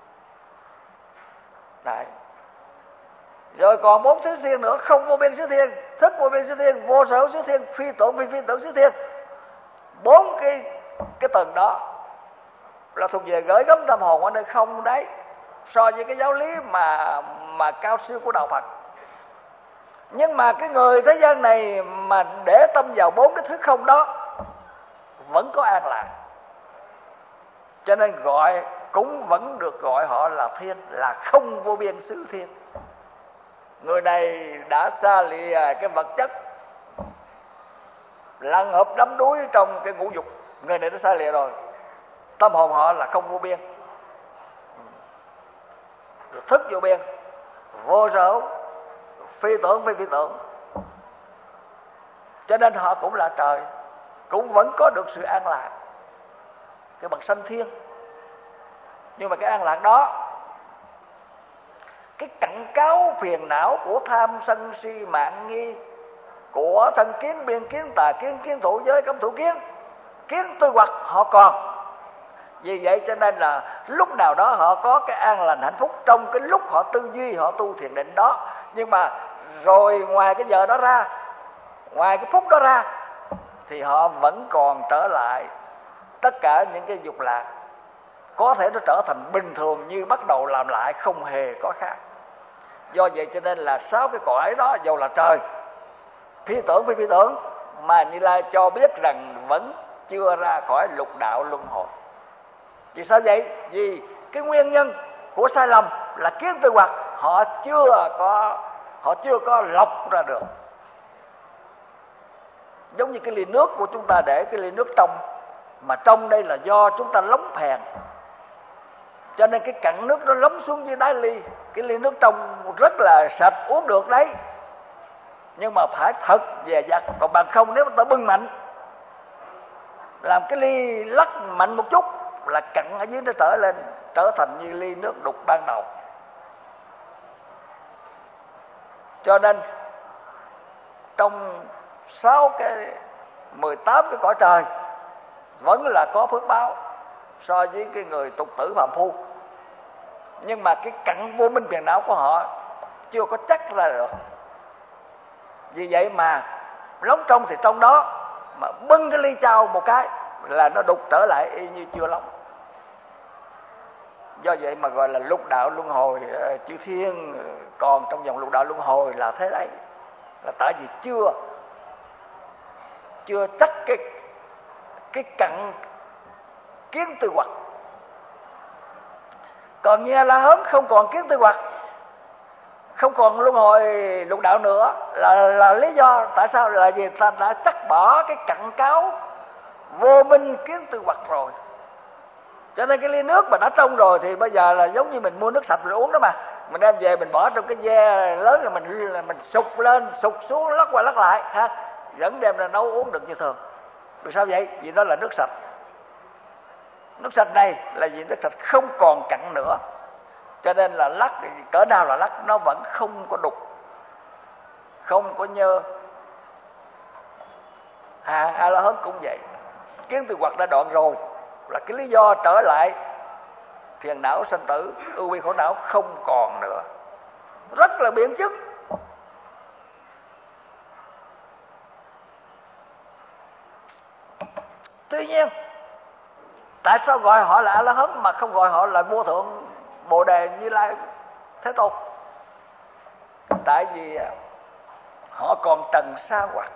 Đấy. Rồi còn bốn xứ thiền nữa: không vô biên xứ thiền, thức vô biên xứ thiền, vô sở xứ thiền, phi tưởng phi phi tưởng xứ thiền. Bốn cái cái tầng đó là thuộc về gửi gắm tâm hồn ở nơi không đấy, so với cái giáo lý mà mà cao siêu của đạo Phật. Nhưng mà cái người thế gian này mà để tâm vào bốn cái thứ không đó vẫn có an lạc, cho nên gọi cũng vẫn được gọi họ là thiên, là không vô biên xứ thiên. Người này đã xa lìa cái vật chất, lăn hợp đắm đuối trong cái ngũ dục, người này đã xa lìa rồi. Tâm hồn họ là không vô biên, rồi thức vô biên, vô sở, phi tưởng phi phi tưởng. Cho nên họ cũng là trời, cũng vẫn có được sự an lạc, cái bậc sanh thiên. Nhưng mà cái an lạc đó, cái cặn cáo phiền não của tham sân si mạng nghi, của thân kiến biên kiến tà kiến kiến thủ giới cấm thủ kiến, kiến tư hoặc họ còn. Vì vậy cho nên là lúc nào đó họ có cái an lành hạnh phúc trong cái lúc họ tư duy, họ tu thiền định đó. Nhưng mà rồi ngoài cái giờ đó ra, ngoài cái phút đó ra, thì họ vẫn còn trở lại tất cả những cái dục lạc. Có thể nó trở thành bình thường như bắt đầu làm lại, không hề có khác. Do vậy cho nên là sáu cái cõi đó, dầu là trời, phi tưởng phi phi tưởng, mà Như Lai cho biết rằng vẫn chưa ra khỏi lục đạo luân hồi. Vì sao vậy? Vì cái nguyên nhân của sai lầm là kiến tư hoặc họ chưa có họ chưa có lọc ra được. Giống như cái ly nước của chúng ta để cái ly nước trong, mà trong đây là do chúng ta lóng phèn, Cho nên cái cặn nước nó lấm xuống dưới đáy ly, cái ly nước trong rất là sạch, uống được đấy, nhưng mà phải thật dè dặt. Còn bằng không nếu mà ta bưng mạnh, làm cái ly lắc mạnh một chút là cặn ở dưới nó trở lên, trở thành như ly nước đục ban đầu. Cho nên trong sáu cái mười tám cái cõi trời vẫn là có phước báo so với cái người tục tử phàm phu, nhưng mà cái cặn vô minh phiền não của họ chưa có chắc ra được. Vì vậy mà lóng trong thì trong đó, mà bưng cái ly chao một cái là nó đục trở lại y như chưa lóng. Do vậy mà gọi là lục đạo luân hồi. Chư thiên còn trong vòng lục đạo luân hồi là thế đấy, là tại vì chưa chưa chắc cái cái cặn kiến tư hoặc. Còn như La Hớn không còn kiến tư hoặc, không còn luân hồi lục đạo nữa, là là lý do tại sao? Là vì ta đã cắt bỏ cái cặn cáo vô minh kiến tư hoặc rồi. Cho nên cái ly nước mà đã trong rồi thì bây giờ là giống như mình mua nước sạch rồi uống đó mà, mình đem về mình bỏ trong cái ve lớn rồi mình mình sục lên sục xuống, lắc qua lắc lại ha, vẫn đem ra nấu uống được như thường. Vì sao vậy? Vì đó là nước sạch. Nước sạch này là vì nước sạch không còn cặn nữa, cho nên là lắc cỡ nào là lắc nó vẫn không có đục, không có nhơ. À, A La Hán cũng vậy, kiến tư hoặc đã đoạn rồi, là cái lý do trở lại phiền não sanh tử ưu bi khổ não không còn nữa, rất là biện chứng. Tuy nhiên tại sao gọi họ là A La Hán mà không gọi họ là vô thượng Bồ Đề Như Lai Thế Tôn? Tại vì họ còn trần sa hoặc.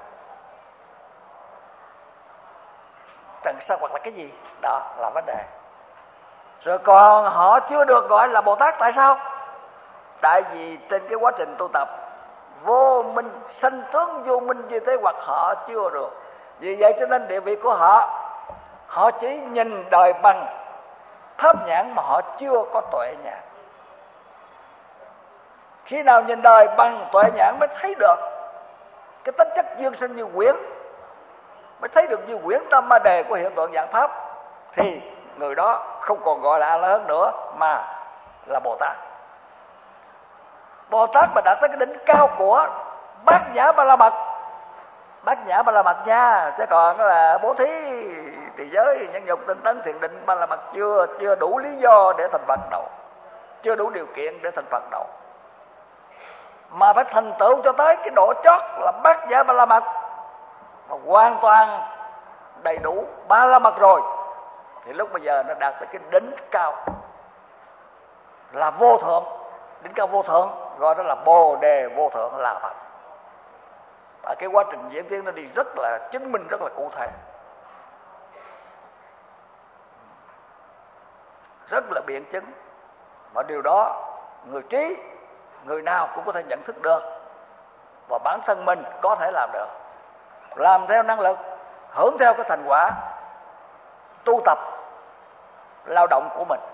Trần sa hoặc là cái gì? Đó là vấn đề. Rồi còn họ chưa được gọi là Bồ Tát. Tại sao? Tại vì trên cái quá trình tu tập vô minh, sanh tướng vô minh như thế hoặc họ chưa được. Vì vậy cho nên địa vị của họ, họ chỉ nhìn đời bằng pháp nhãn mà họ chưa có tuệ nhãn. Khi nào nhìn đời bằng tuệ nhãn mới thấy được cái tính chất duyên sinh như quyển, mới thấy được như quyển tâm ma đề của hiện tượng dạng pháp, thì người đó không còn gọi là A La Hán nữa mà là Bồ Tát. Bồ Tát mà đã tới cái đỉnh cao của Bát Nhã Ba La Mật, Bát Nhã Ba La Mật nha, chứ còn là bố thí, trì giới, nhân dục, tinh tấn, thiền định Ba La Mật chưa chưa đủ lý do để thành Phật đâu, chưa đủ điều kiện để thành Phật đâu. Mà phải thành tựu cho tới cái độ chót là Bát Nhã Ba La Mật, mà hoàn toàn đầy đủ Ba La Mật rồi, thì lúc bây giờ nó đạt tới cái đỉnh cao là vô thượng. Đỉnh cao vô thượng gọi đó là Bồ Đề vô thượng là Phật. Và cái quá trình diễn tiến nó đi rất là chứng minh, rất là cụ thể, rất là biện chứng. Mà điều đó người trí, người nào cũng có thể nhận thức được, và bản thân mình có thể làm được, làm theo năng lực, hưởng theo cái thành quả tu tập lao động của mình.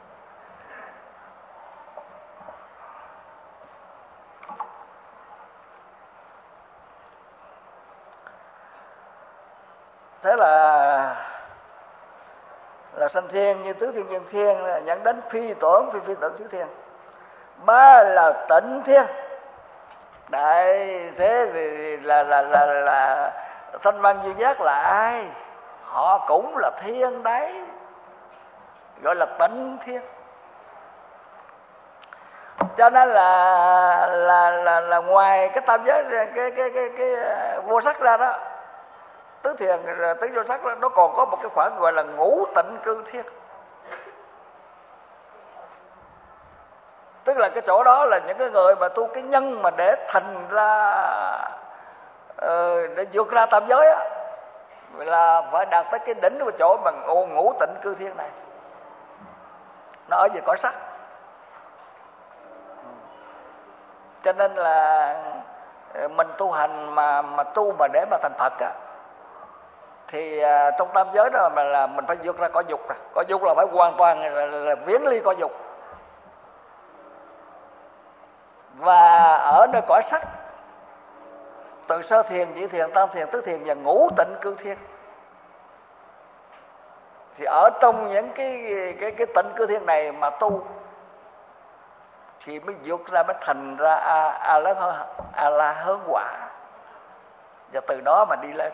Thế là là sanh thiên như tứ thiên nhân thiên, là dẫn đến phi tưởng phi phi tưởng xứ thiên. Ba là tịnh thiên. Đại thế thì là là là là thanh văn duy giác là ai? Họ cũng là thiên đấy, gọi là tịnh thiên. Cho nên là là là là ngoài cái tam giới, cái cái cái cái, cái vô sắc ra đó, tứ thiền tứ vô sắc đó, nó còn có một cái khoảng gọi là ngũ tịnh cư thiên. Tức là cái chỗ đó là những cái người mà tu cái nhân mà để thành ra uh, để vượt ra tam giới á, là phải đạt tới cái đỉnh của chỗ bằng ngũ tịnh cư thiên này. Nó ở về cõi sắc. Cho nên là mình tu hành mà mà tu mà để mà thành Phật á, thì à, trong tam giới đó mà là mình phải vượt ra cõi dục rồi. Cõi dục là phải hoàn toàn là, là, là viễn ly cõi dục. Và ở nơi cõi sắc, từ sơ thiền, nhị thiền, tam thiền, tứ thiền và ngũ tịnh cư thiên, thì ở trong những cái cái cái tịnh cư thiên này mà tu thì mới vượt ra, mới thành ra a a la a la hớn quả, và từ đó mà đi lên.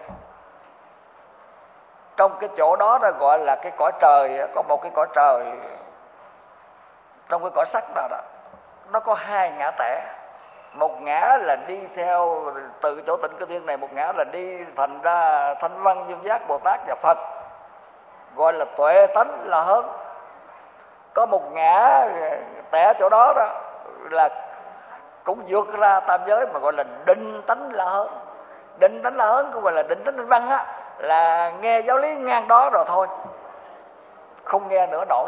Trong cái chỗ đó nó gọi là cái cõi trời, có một cái cõi trời trong cái cõi sắc đó, đó nó có hai ngã tẻ. Một ngã là đi theo từ chỗ tịnh cư thiên này, một ngã là đi thành ra Thanh Văn, Dương Giác, Bồ Tát và Phật, gọi là tuệ tánh La Hớn. Có một ngã tẻ chỗ đó đó là cũng vượt ra tam giới mà gọi là định tánh La Hớn. Định tánh La Hớn cũng gọi là định tánh Thanh Văn á, là nghe giáo lý ngang đó rồi thôi, không nghe nữa nổi,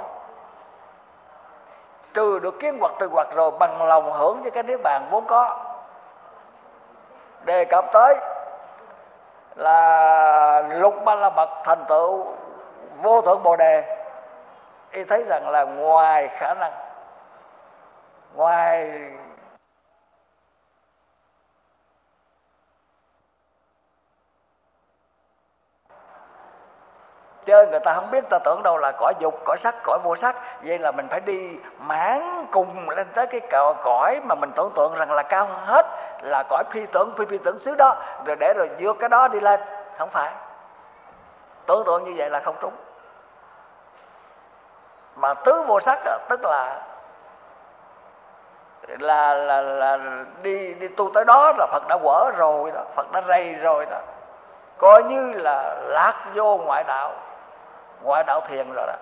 trừ được kiến hoặc từ hoặc rồi bằng lòng hưởng với cái niết bàn vốn có. Đề cập tới là lục ba la mật thành tựu vô thượng bồ đề, y thấy rằng là ngoài khả năng, ngoài chơi người ta không biết, ta tưởng đâu là cõi dục, cõi sắc, cõi vô sắc. Vậy là mình phải đi mãn cùng lên tới cái cõi mà mình tưởng tượng rằng là cao hơn hết, là cõi phi tưởng, phi phi tưởng xứ đó, rồi để rồi vượt cái đó đi lên. Không phải, tưởng tượng như vậy là không trúng. Mà tứ vô sắc đó, tức là là là là đi đi tu tới đó là Phật đã quở rồi đó, Phật đã rầy rồi đó, coi như là lạc vô ngoại đạo, ngoại đạo thiền rồi đó.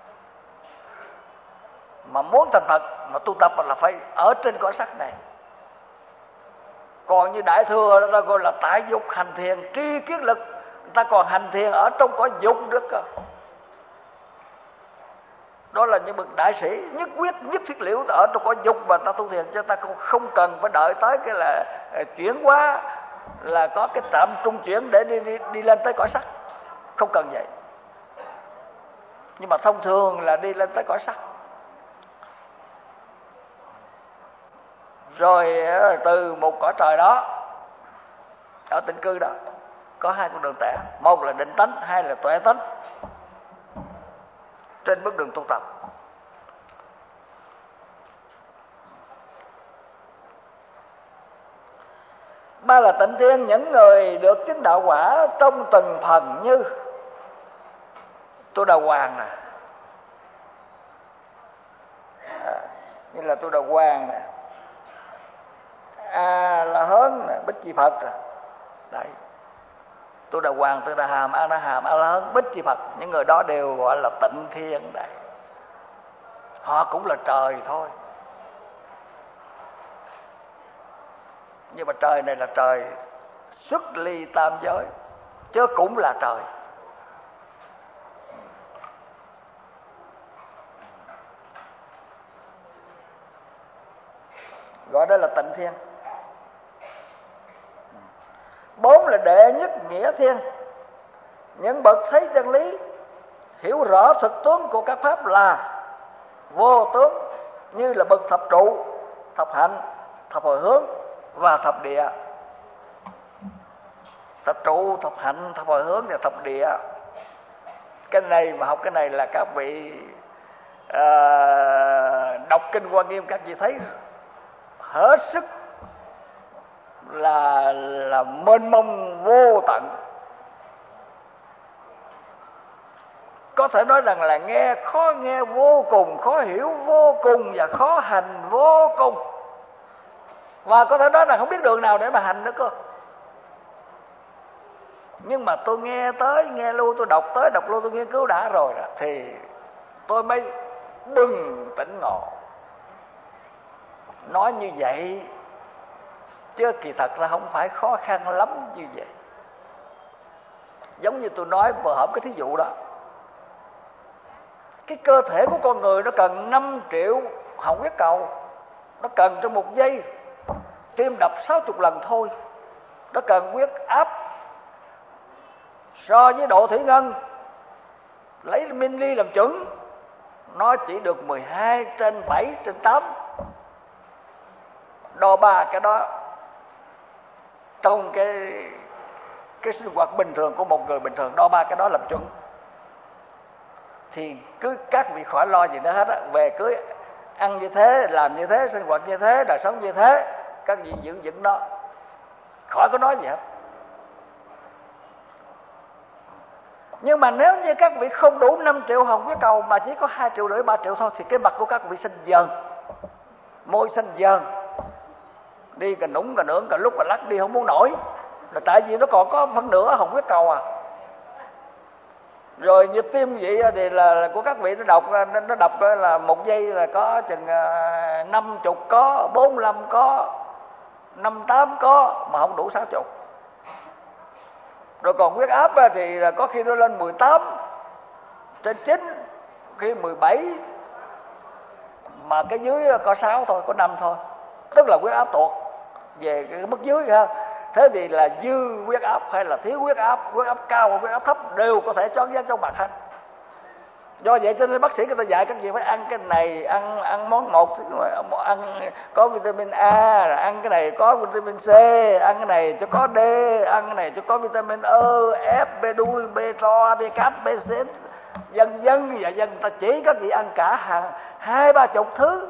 Mà muốn thành Phật mà tu tập là phải ở trên cõi sắc này. Còn như Đại Thừa đó gọi là tại dục hành thiền tri kiến lực, người ta còn hành thiền ở trong cõi dục nữa cơ. Đó là những bậc đại sĩ nhất quyết, nhất thiết liễu ở trong cõi dục mà ta tu thiền, cho ta cũng không cần phải đợi tới cái là chuyển hóa, là có cái trạm trung chuyển để đi, đi, đi lên tới cõi sắc. Không cần vậy. Nhưng mà thông thường là đi lên tới cõi sắc. Rồi từ một cõi trời đó, ở tịnh cư đó, có hai con đường tẻ. Một là định tánh, hai là tuệ tánh. Trên bước đường tu tập. Ba là tịnh thiên, những người được chứng đạo quả trong từng phần như Tu Đà Hoàng nè, à, như là Tu Đà Hoàng nè, A La Hớn nè, Bích Chi Phật nè. Đấy, Tu Đà Hoàng, Tu Đà Hàm, A La Hàm, A La Hớn, Bích Chi Phật, những người đó đều gọi là tịnh thiên đấy. Họ cũng là trời thôi, nhưng mà trời này là trời xuất ly tam giới, chứ cũng là trời. Gọi đó là tịnh thiên. Bốn là đệ nhất nghĩa thiên, những bậc thấy chân lý, hiểu rõ thực tướng của các pháp là vô tướng, như là bậc thập trụ, thập hạnh, thập hồi hướng và thập địa. Thập trụ, thập hạnh, thập hồi hướng và thập địa. Cái này mà học cái này là các vị à, đọc kinh Hoa Nghiêm, các vị thấy hết sức là là mênh mông vô tận. Có thể nói rằng là nghe khó nghe vô cùng, khó hiểu vô cùng và khó hành vô cùng. Và có thể nói là không biết đường nào để mà hành nữa cơ. Nhưng mà tôi nghe tới, nghe luôn, tôi đọc tới, đọc luôn, tôi nghiên cứu đã rồi đó, thì tôi mới bừng tỉnh ngộ. Nói như vậy chứ kỳ thật là không phải khó khăn lắm như vậy. Giống như tôi nói vừa hổm cái thí dụ đó, cái cơ thể của con người nó cần năm triệu hồng huyết cầu, nó cần trong một giây tim đập sáu mươi lần thôi, nó cần huyết áp So với độ thủy ngân lấy mili làm chuẩn, nó chỉ được mười hai trên bảy trên tám. Đo ba cái đó trong cái cái sinh hoạt bình thường của một người bình thường, đo ba cái đó làm chuẩn, thì cứ các vị khỏi lo gì nữa hết á. Về cứ ăn như thế, làm như thế, sinh hoạt như thế, đời sống như thế, các vị giữ vững nó, khỏi có nói gì hết. Nhưng mà nếu như các vị không đủ năm triệu hồng huyết cầu mà chỉ có hai triệu rưỡi, ba triệu thôi, thì cái mặt của các vị xanh dần, môi xanh dần, đi cả nũng cả nưỡng, cả lúc cả lắc đi không muốn nổi, là tại vì nó còn có phân nửa hồng huyết cầu à. Rồi nhịp tim vậy thì là, là của các vị nó đọc nó đọc là một giây là có chừng năm chục có, bốn mươi lăm có, năm tám có, mà không đủ sáu chục. Rồi còn huyết áp thì là có khi nó lên mười tám trên chín, khi mười bảy, mà cái dưới có sáu thôi, có năm thôi, tức là huyết áp tuột về cái mức dưới ha. Thế thì là dư huyết áp hay là thiếu huyết áp, huyết áp cao hoặc huyết áp thấp đều có thể choáng váng trong mặt hết. Do vậy cho nên bác sĩ người ta dạy các vị phải ăn cái này, ăn ăn món một, ăn có vitamin A, ăn cái này có vitamin C, ăn cái này cho có D, ăn cái này cho có vitamin E, F, B đuôi, B tro, B cáp, B xít, dân dân và dân ta chỉ các vị ăn cả hàng hai ba chục thứ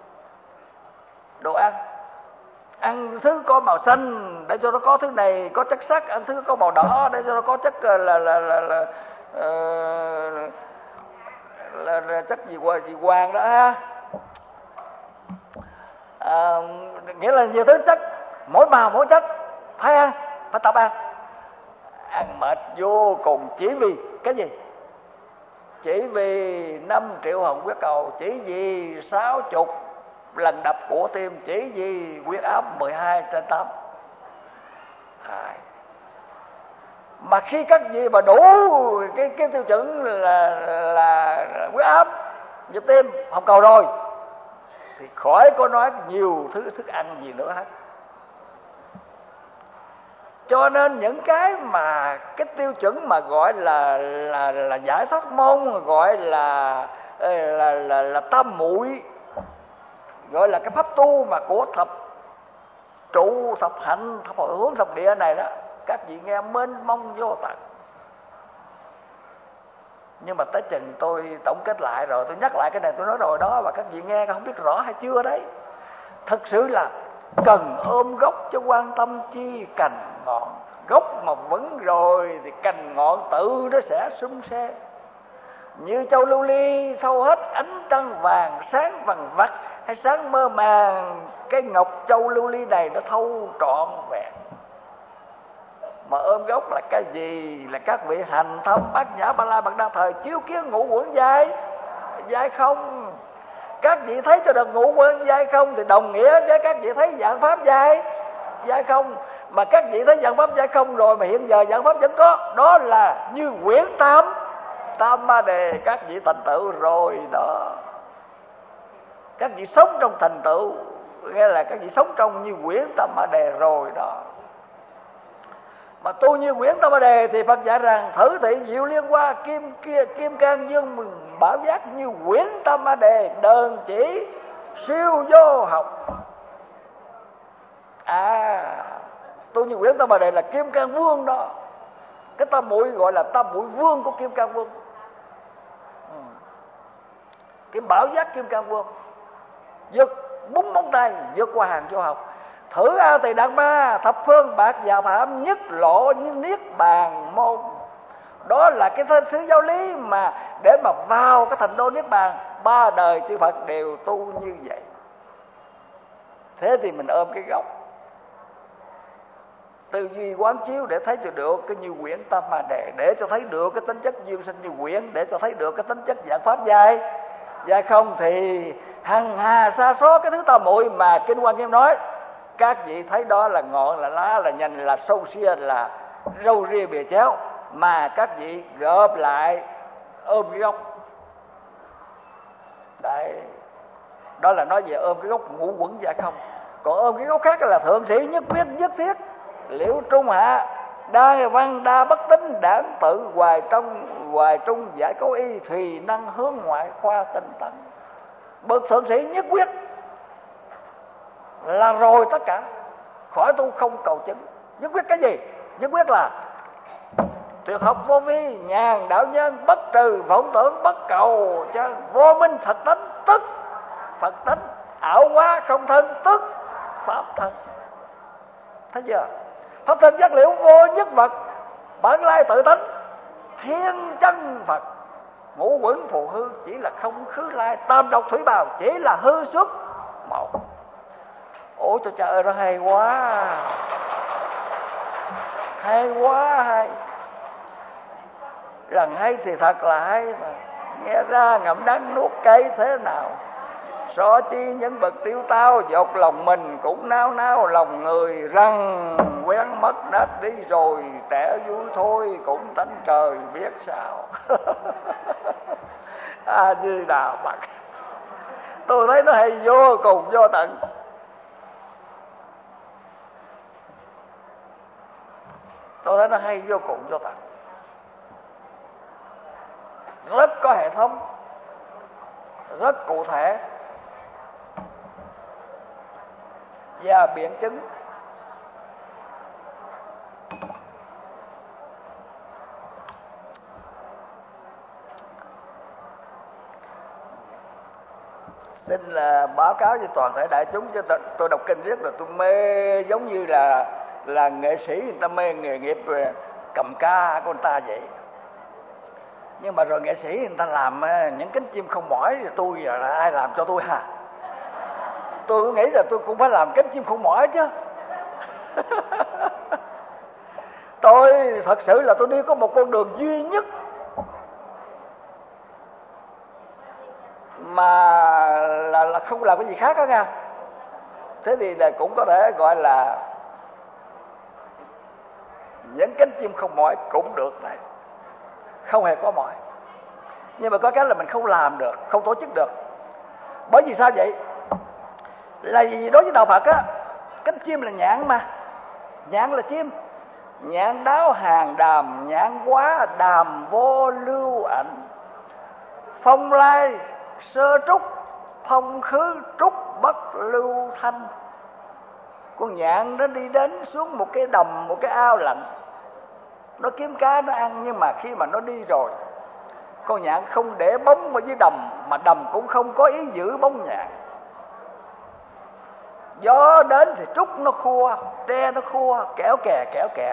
đồ ăn. Ăn thứ có màu xanh để cho nó có thứ này có chất sắt, ăn thứ có màu đỏ để cho nó có chất là là là là, là, uh, là, là chất gì qua gì hoàng đó ha. À, nghĩa là nhiều thứ chất, mỗi màu mỗi chất phải ăn, phải tập ăn. Ăn mệt vô cùng chỉ vì cái gì? Chỉ vì năm triệu hồng huyết cầu, chỉ vì sáu chục lần đập của tim, chỉ vì huyết áp mười hai trên tám. À, mà khi các vị mà đủ cái cái tiêu chuẩn là là huyết áp, nhịp tim, hồng cầu rồi thì khỏi có nói nhiều thứ thức ăn gì nữa hết. Cho nên những cái mà cái tiêu chuẩn mà gọi là là là giải thoát môn, gọi là là là, là, là tam muội, gọi là cái pháp tu mà của thập trụ, thập hạnh, thập hội hướng, thập địa này đó, các vị nghe mênh mông vô tận. Nhưng mà tới chừng tôi tổng kết lại rồi, tôi nhắc lại cái này tôi nói rồi đó, và các vị nghe không biết rõ hay chưa đấy. Thực sự là cần ôm gốc chứ quan tâm chi cành ngọn. Gốc mà vững rồi thì cành ngọn tự nó sẽ sum xê. Như châu lưu ly sâu hết ánh trăng vàng, sáng vằng vặc hay sáng mơ màng, cái ngọc châu lưu ly này nó thâu trọn vẹn. Mà ôm gốc là cái gì? Là các vị hành thâm bát nhã ba la mật đa thời, chiếu kiến ngũ uẩn giai giai không. Các vị thấy cho được ngũ uẩn giai không thì đồng nghĩa với các vị thấy dạng pháp giai giai không. Mà các vị thấy dạng pháp giai không rồi mà hiện giờ dạng pháp vẫn có, đó là như quyển tam tam ma đề, các vị thành tựu rồi đó. Các vị sống trong thành tựu, nghĩa là các vị sống trong như quyển tam ma đề rồi đó. Mà tu như quyển tam ma đề thì Phật dạy rằng thử thị diệu liên hoa kim kia kim cang dương bảo giác như quyển tam ma đề, đơn chỉ siêu vô học. À, tu như quyển tam ma đề là kim cang vương đó. Cái tam muội gọi là tam muội vương của kim cang vương. Ừ. Cái bảo giác kim cang vương vượt bốn móng tay, vượt qua hàng vô học. Thử A Tỳ Đạt Ma thập phương bạc và phạm nhất lộ như niết bàn môn. Đó là cái thứ giáo lý mà để mà vào cái thành đô niết bàn, ba đời chư Phật đều tu như vậy. Thế thì mình ôm cái gốc tư duy quán chiếu để thấy cho được cái như quyển tam ma đề, để cho thấy được cái tính chất duyên sinh như quyển, để cho thấy được cái tính chất dạng pháp giai giai không, thì hằng hà sa số cái thứ tam muội mà Kinh Hoa Nghiêm nói, các vị thấy đó là ngọn, là lá, là nhành, là sâu xia, là râu ria bìa chéo, mà các vị gộp lại ôm cái gốc. Đấy, đó là nói về ôm cái gốc ngũ uẩn giai không. Còn ôm cái gốc khác là thượng sĩ nhất quyết nhất thiết, liễu trung hạ đa văn đa bất tín, đảng tự hoài trong hoài trung giải cố y, thùy năng hướng ngoại khoa tinh tấn. Bậc thượng sĩ nhất quyết là rồi tất cả, khỏi tu không cầu chứng. Nhất quyết cái gì? Nhất quyết là tuyệt học vô vi, nhàn đạo nhân, bất trừ vọng tưởng, bất cầu chân, vô minh thật tánh tức Phật tánh, ảo hóa không thân tức pháp thân. Thấy chưa? Pháp thân giác liễu vô nhất vật, bản lai tự tánh thiên chân Phật. Ngũ quẩn phù hư chỉ là không khứ lai, tam độc thủy bào chỉ là hư xuất một. Ôi trời trời, nó hay quá, hay quá hay. Rằng hay thì thật là hay mà, nghe ra ngậm đắng nuốt cay thế nào. So chi những bậc tiêu tao, dột lòng mình cũng nao nao lòng người. Rằng quen mất đã đi rồi, trẻ vui thôi cũng tánh trời biết sao. A Di Đà Phật. Tôi thấy nó hay vô cùng vô tận. Tôi thấy nó hay vô cùng vô tận, rất có hệ thống, rất cụ thể và biện chứng. Xin là báo cáo cho toàn thể đại chúng, cho tôi, tôi đọc kinh riết là tôi mê, giống như là là nghệ sĩ người ta mê nghề nghiệp cầm ca của người ta vậy. Nhưng mà rồi nghệ sĩ người ta làm những cánh chim không mỏi, thì tôi giờ là ai làm cho tôi hả? Tôi nghĩ là tôi cũng phải làm cánh chim không mỏi chứ. Tôi thật sự là tôi đi có một con đường duy nhất mà là, là không làm cái gì khác đó nha. Thế thì là cũng có thể gọi là những cánh chim không mỏi cũng được này, không hề có mỏi. Nhưng mà có cái là mình không làm được, không tổ chức được. Bởi vì sao vậy? Là vì đối với đạo Phật á, cánh chim là nhạn mà. Nhạn là chim. Nhạn đáo hàng đàm, nhạn quá đàm vô lưu ảnh. Phong lai sơ trúc, phong khứ trúc bất lưu thanh. Con nhạn nó đi đến xuống một cái đầm, một cái ao lạnh, nó kiếm cá nó ăn. Nhưng mà khi mà nó đi rồi, con nhạn không để bóng ở dưới đầm, mà đầm cũng không có ý giữ bóng nhạn. Gió đến thì trúc nó khua, tre nó khua, kéo kè kéo kẹt.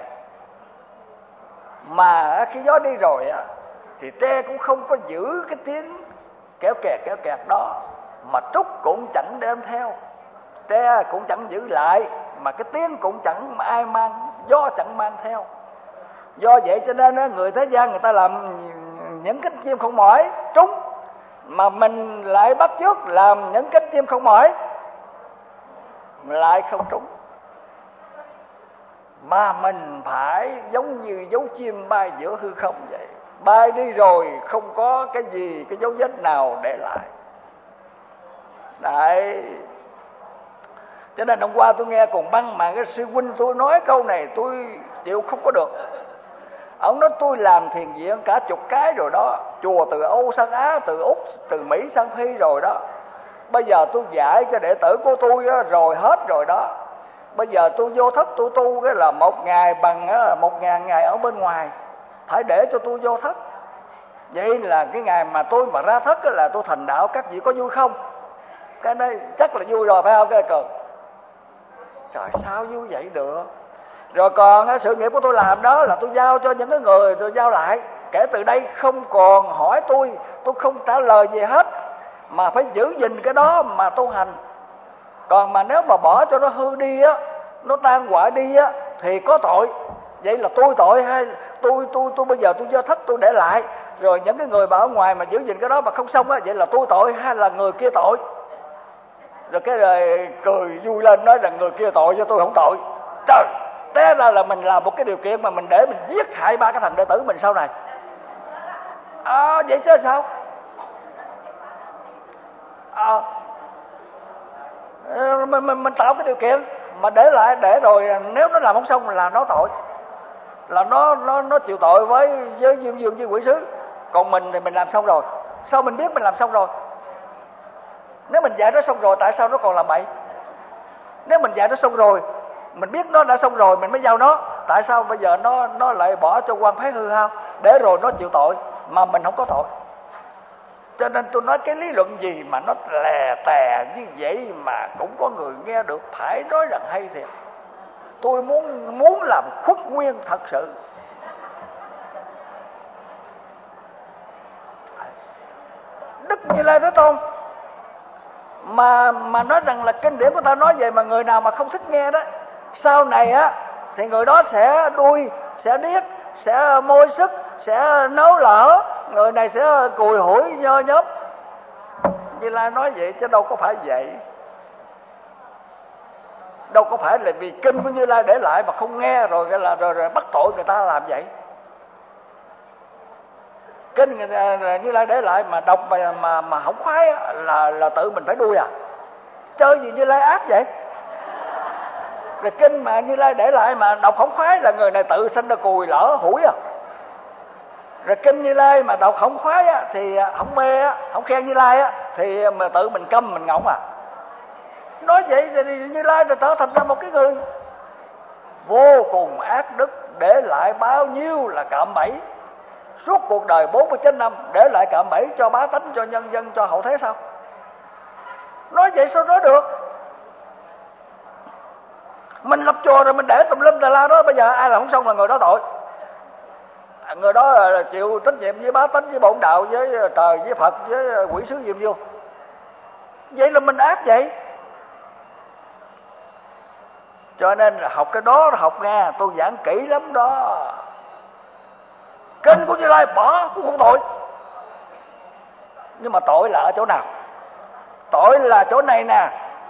Mà khi gió đi rồi á, thì tre cũng không có giữ cái tiếng kéo kẹt kéo kẹt đó, mà trúc cũng chẳng đem theo, tre cũng chẳng giữ lại, mà cái tiếng cũng chẳng ai mang, gió chẳng mang theo. Do vậy cho nên á, người thế gian người ta làm những cánh chim không mỏi trúng, mà mình lại bắt chước làm những cánh chim không mỏi lại không trúng. Mà mình phải giống như dấu chim bay giữa hư không vậy, bay đi rồi không có cái gì, cái dấu vết nào để lại. Đấy. Cho nên hôm qua tôi nghe cùng băng mà cái sư huynh tôi nói câu này tôi chịu không có được. Ông nói tôi làm thiền viện cả chục cái rồi đó, chùa từ Âu sang Á, từ Úc, từ Mỹ sang Phi rồi đó. Bây giờ tôi dạy cho đệ tử của tôi đó, rồi hết rồi đó. Bây giờ tôi vô thất tôi tu cái là một ngày bằng là một ngàn ngày ở bên ngoài, phải để cho tôi vô thất. Vậy là cái ngày mà tôi mà ra thất là tôi thành đạo, các vị có vui không? Cái này chắc là vui rồi phải không cái Cường? Trời sao vui vậy được? Rồi còn sự nghiệp của tôi làm đó là tôi giao cho những cái người rồi giao lại. Kể từ đây không còn hỏi tôi, tôi không trả lời gì hết, mà phải giữ gìn cái đó mà tu hành. Còn mà nếu mà bỏ cho nó hư đi á, nó tan hoại đi á, thì có tội. Vậy là tôi tội hay tôi tôi tôi bây giờ tôi do thất tôi để lại, rồi những cái người mà ở ngoài mà giữ gìn cái đó mà không xong á, vậy là tôi tội hay là người kia tội? Rồi cái rồi cười vui lên nói là người kia tội cho tôi không tội. Trời, té ra là mình làm một cái điều kiện mà mình để mình giết hại ba cái thằng đệ tử mình sau này. À, vậy chứ sao? À, mình, mình, mình tạo cái điều kiện mà để lại, để rồi nếu nó làm không xong là nó tội. là nó nó nó chịu tội với với dương dương với quỷ sứ. Còn mình thì mình làm xong rồi. Sao mình biết mình làm xong rồi? Nếu mình dạy nó xong rồi, tại sao nó còn làm bậy? Nếu mình dạy nó xong rồi, mình biết nó đã xong rồi, mình mới giao nó, tại sao bây giờ nó nó lại bỏ cho quan phép hư hao để rồi nó chịu tội mà mình không có tội? Cho nên tôi nói cái lý luận gì mà nó lè tè như vậy mà cũng có người nghe được, phải nói rằng hay thiệt. Tôi muốn muốn làm khuất nguyên thật sự. Đức Như Lai Thế Tôn mà mà nói rằng là kinh điển của ta nói vậy, mà người nào mà không thích nghe đó, sau này á thì người đó sẽ đuôi, sẽ điếc, sẽ môi sức, sẽ nấu lỡ, người này sẽ cùi hủi nhơ nhớp. Như Lai nói vậy chứ đâu có phải vậy. Đâu có phải là vì kinh của Như Lai để lại mà không nghe rồi là rồi, rồi bắt tội người ta làm vậy. Kinh Như Lai để lại mà đọc mà mà, mà không khoái là là tự mình phải đuôi à? Chơi gì Như Lai ác vậy? Rồi kinh mà Như Lai để lại mà đọc không khoái là người này tự sanh ra cùi lỡ hủi à? Rồi kinh Như Lai mà đọc không khoái á, thì không mê á, không khen Như Lai á, thì mà tự mình câm mình ngọng à? Nói vậy thì Như Lai rồi trở thành ra một cái người vô cùng ác đức, để lại bao nhiêu là cạm bẫy. Suốt cuộc đời bốn mươi chín năm để lại cạm bẫy cho bá tánh, cho nhân dân, cho hậu thế sao? Nói vậy sao nói được? Mình lập chùa rồi mình để tùm lum tà la đó, bây giờ ai làm không xong là người đó tội. Người đó là chịu trách nhiệm với bá tánh, với bổn đạo, với trời, với Phật, với quỷ sứ gì vô. Vậy là mình ác vậy. Cho nên là học cái đó học nghe, tôi giảng kỹ lắm đó. Kinh của Như Lai bỏ cũng không tội. Nhưng mà tội là ở chỗ nào? Tội là chỗ này nè.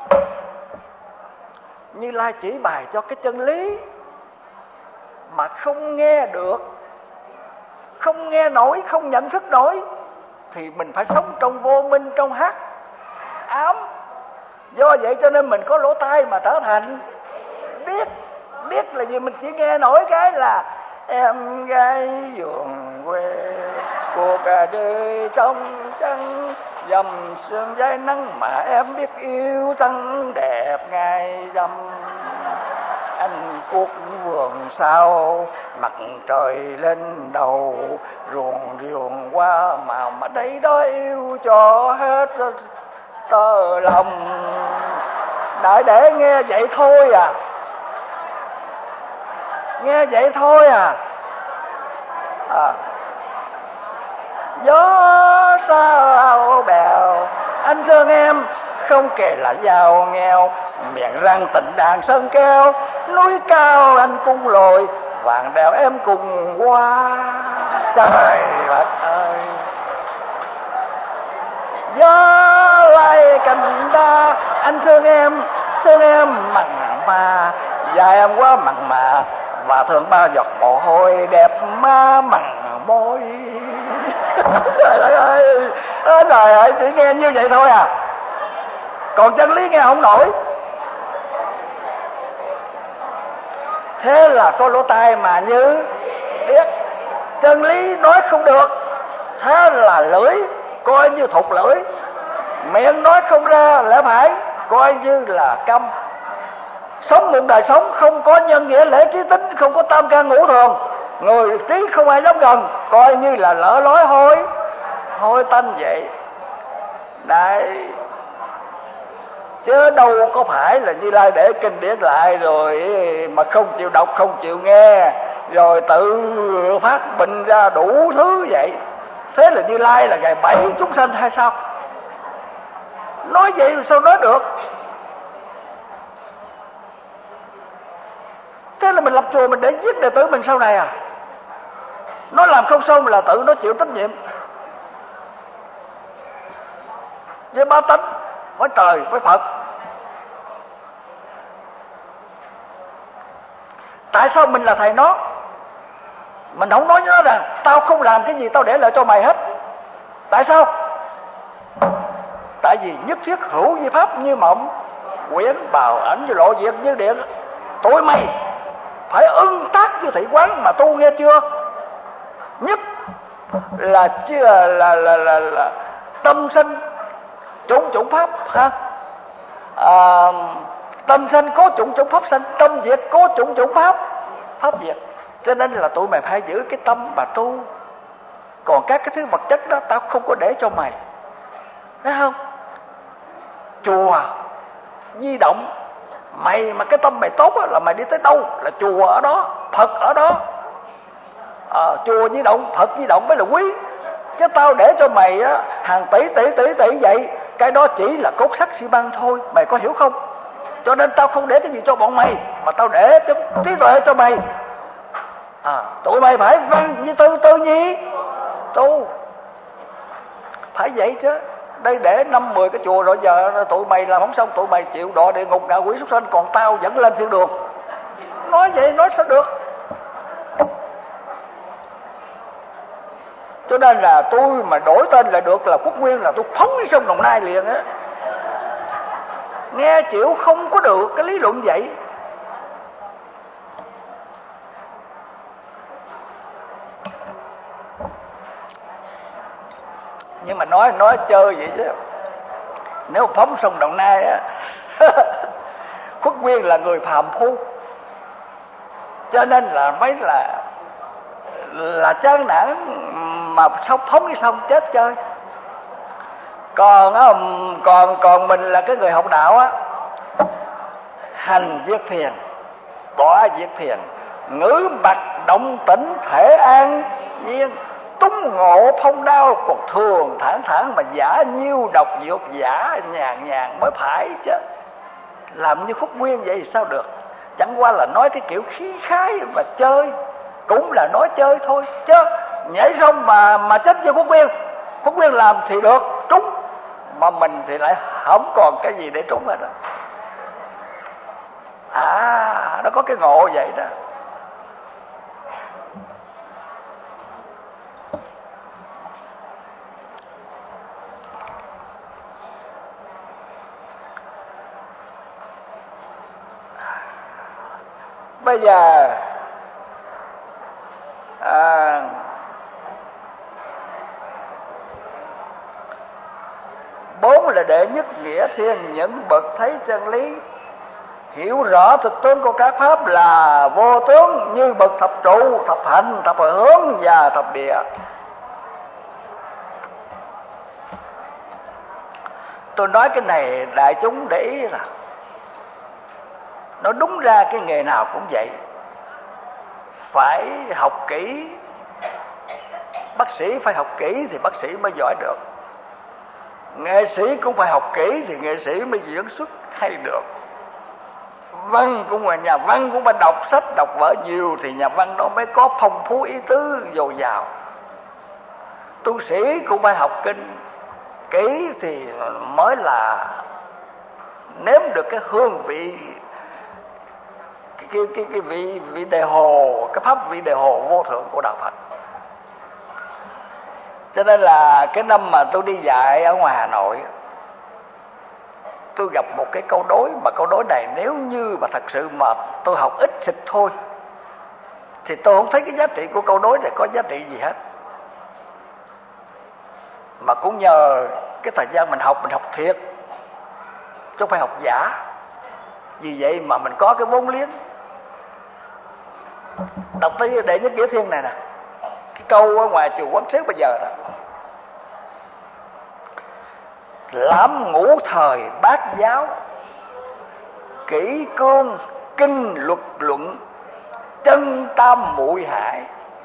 Như Lai chỉ bài cho cái chân lý mà không nghe được, không nghe nổi, không nhận thức nổi, thì mình phải sống trong vô minh, trong hắc ám. Do vậy cho nên mình có lỗ tai mà trở thành biết. Biết là gì? Mình chỉ nghe nổi cái là em gái vườn quê, cuộc đời trong trăng dầm sương dây nắng, mà em biết yêu trăng đẹp ngày dầm. Anh cuốc vườn sau, mặt trời lên đầu, ruộng ruộng qua màu mà đây đó yêu cho hết tơ lòng. Đợi để nghe vậy thôi à, nghe vậy thôi à. à. Gió sao bèo, anh thương em không kể là giàu nghèo, miệng răng tịnh đàn sơn keo, núi cao anh cung lồi, vàng đèo em cùng qua. Trời đất ơi, gió lay cành đa, anh thương em, thương em mặn mà, dài em quá mặn mà, và thường ba giọt mồ hôi đẹp má mặn môi. Trời ơi, trời ơi, chỉ nghe như vậy thôi à, còn chân lý nghe không nổi. Thế là có lỗ tai mà như biết, chân lý nói không được, thế là lưỡi coi như thụt lưỡi, miệng nói không ra lẽ phải coi như là câm. Sống một đời sống không có nhân nghĩa lễ trí tính, không có tam can ngũ thường, người trí không ai dám gần, coi như là lỡ lối hôi hôi tanh vậy. Đấy, chứ đâu có phải là Như Lai để kinh điển lại rồi mà không chịu đọc, không chịu nghe, rồi tự phát bình ra đủ thứ vậy. Thế là Như Lai là ngày bảy chúng sanh hay sao? Nói vậy sao nói được? Thế là mình lập chùa mình để giết đệ tử mình sau này à? Nó làm không xong là tự nó chịu trách nhiệm với bá tánh, với trời, với Phật. Tại sao mình là thầy nó, mình không nói với nó rằng tao không làm cái gì tao để lại cho mày hết? Tại sao? Tại vì nhất thiết hữu vi pháp như mộng, quyển bào ảnh như lộ diệt như điện. Tụi mày phải ưng tác với thị quán mà tu, nghe chưa? Nhất là chưa là là là, là, là tâm sinh chủng chủng pháp ha. À, tâm sinh có chủng chủng pháp sinh, tâm diệt có chủng chủng pháp pháp diệt. Cho nên là tụi mày phải giữ cái tâm mà tu. Còn các cái thứ vật chất đó tao không có để cho mày, thấy không? Chùa di động, mày mà cái tâm mày tốt là mày đi tới đâu là chùa ở đó, Phật ở đó. À, chùa di động, Phật di động mới là quý. Chứ tao để cho mày á, hàng tỷ tỷ tỷ tỷ vậy, cái đó chỉ là cốt sắt xi măng thôi, mày có hiểu không? Cho nên tao không để cái gì cho bọn mày, mà tao để cho trí tuệ cho mày. À, tụi mày phải văn như tư tư nhi tu, phải vậy chứ. Đây để năm mười cái chùa rồi, giờ tụi mày làm không xong, tụi mày chịu đọa địa ngục ngạ quỷ súc sanh, còn tao vẫn lên thiên đường. Nói vậy nói sao được? Cho nên là tôi mà đổi tên lại được là Quốc Nguyên là tôi phóng đi sông Đồng Nai liền á. Nghe chịu không có được cái lý luận vậy. Nhưng mà nói nói chơi vậy chứ nếu phóng sông Đồng Nai á Quốc Nguyên là người phàm phu, cho nên là mấy là là chán nản mà xong phóng đi sông chết chơi. Còn còn còn mình là cái người học đạo á, hành viết thiền, tọa viết thiền, ngữ bạch động tĩnh thể an nhiên, túng ngộ phong đao, còn thường thản thản mà giả nhiêu độc dược, giả nhàn nhàn mới phải chứ. Làm như Khúc Nguyên vậy thì sao được? Chẳng qua là nói cái kiểu khí khái và chơi, cũng là nói chơi thôi chứ. Nhảy sông mà mà chết như Khúc Nguyên, Khúc Nguyên làm thì được trúng, mà mình thì lại không còn cái gì để trúng hết đó. À, nó có cái ngộ vậy đó. Bây giờ à, bốn là đệ nhất nghĩa thiên, những bậc thấy chân lý, hiểu rõ thực tướng của các pháp là vô tướng, như bậc thập trụ, thập hành, thập hướng và thập địa. Tôi nói cái này đại chúng để ý là nó đúng ra cái nghề nào cũng vậy, phải học kỹ. Bác sĩ phải học kỹ thì bác sĩ mới giỏi được, nghệ sĩ cũng phải học kỹ thì nghệ sĩ mới diễn xuất hay được. Văn cũng là nhà văn cũng phải đọc sách đọc vở nhiều thì nhà văn nó mới có phong phú ý tứ dồi dào. Tu sĩ cũng phải học kinh kỹ thì mới là nếm được cái hương vị, cái cái cái, cái vị vị đề hồ, cái pháp vị đề hồ vô thượng của đạo Phật. Cho nên là cái năm mà tôi đi dạy ở ngoài Hà Nội, tôi gặp một cái câu đối, mà câu đối này nếu như mà thật sự mà tôi học ít xịt thôi thì tôi không thấy cái giá trị của câu đối này có giá trị gì hết. Mà cũng nhờ cái thời gian mình học, mình học thiệt chứ không phải học giả. Vì vậy mà mình có cái vốn liếng. Đọc tới đệ nhất nghĩa thiên này nè, cái câu ở ngoài chùa Quán Xếp bây giờ đó: lãm ngũ thời bát giáo, kỷ cương kinh luật luận, chân tam muội hải.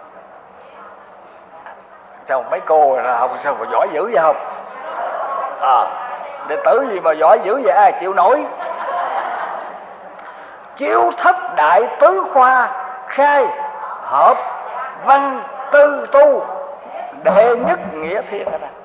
Sao mấy cô học sao mà giỏi dữ vậy không? À, đệ tử gì mà giỏi dữ vậy, ai chịu nổi? Chiếu thất đại tứ khoa, khai hợp văn tư tu, đệ nhất nghĩa thiên ở đây.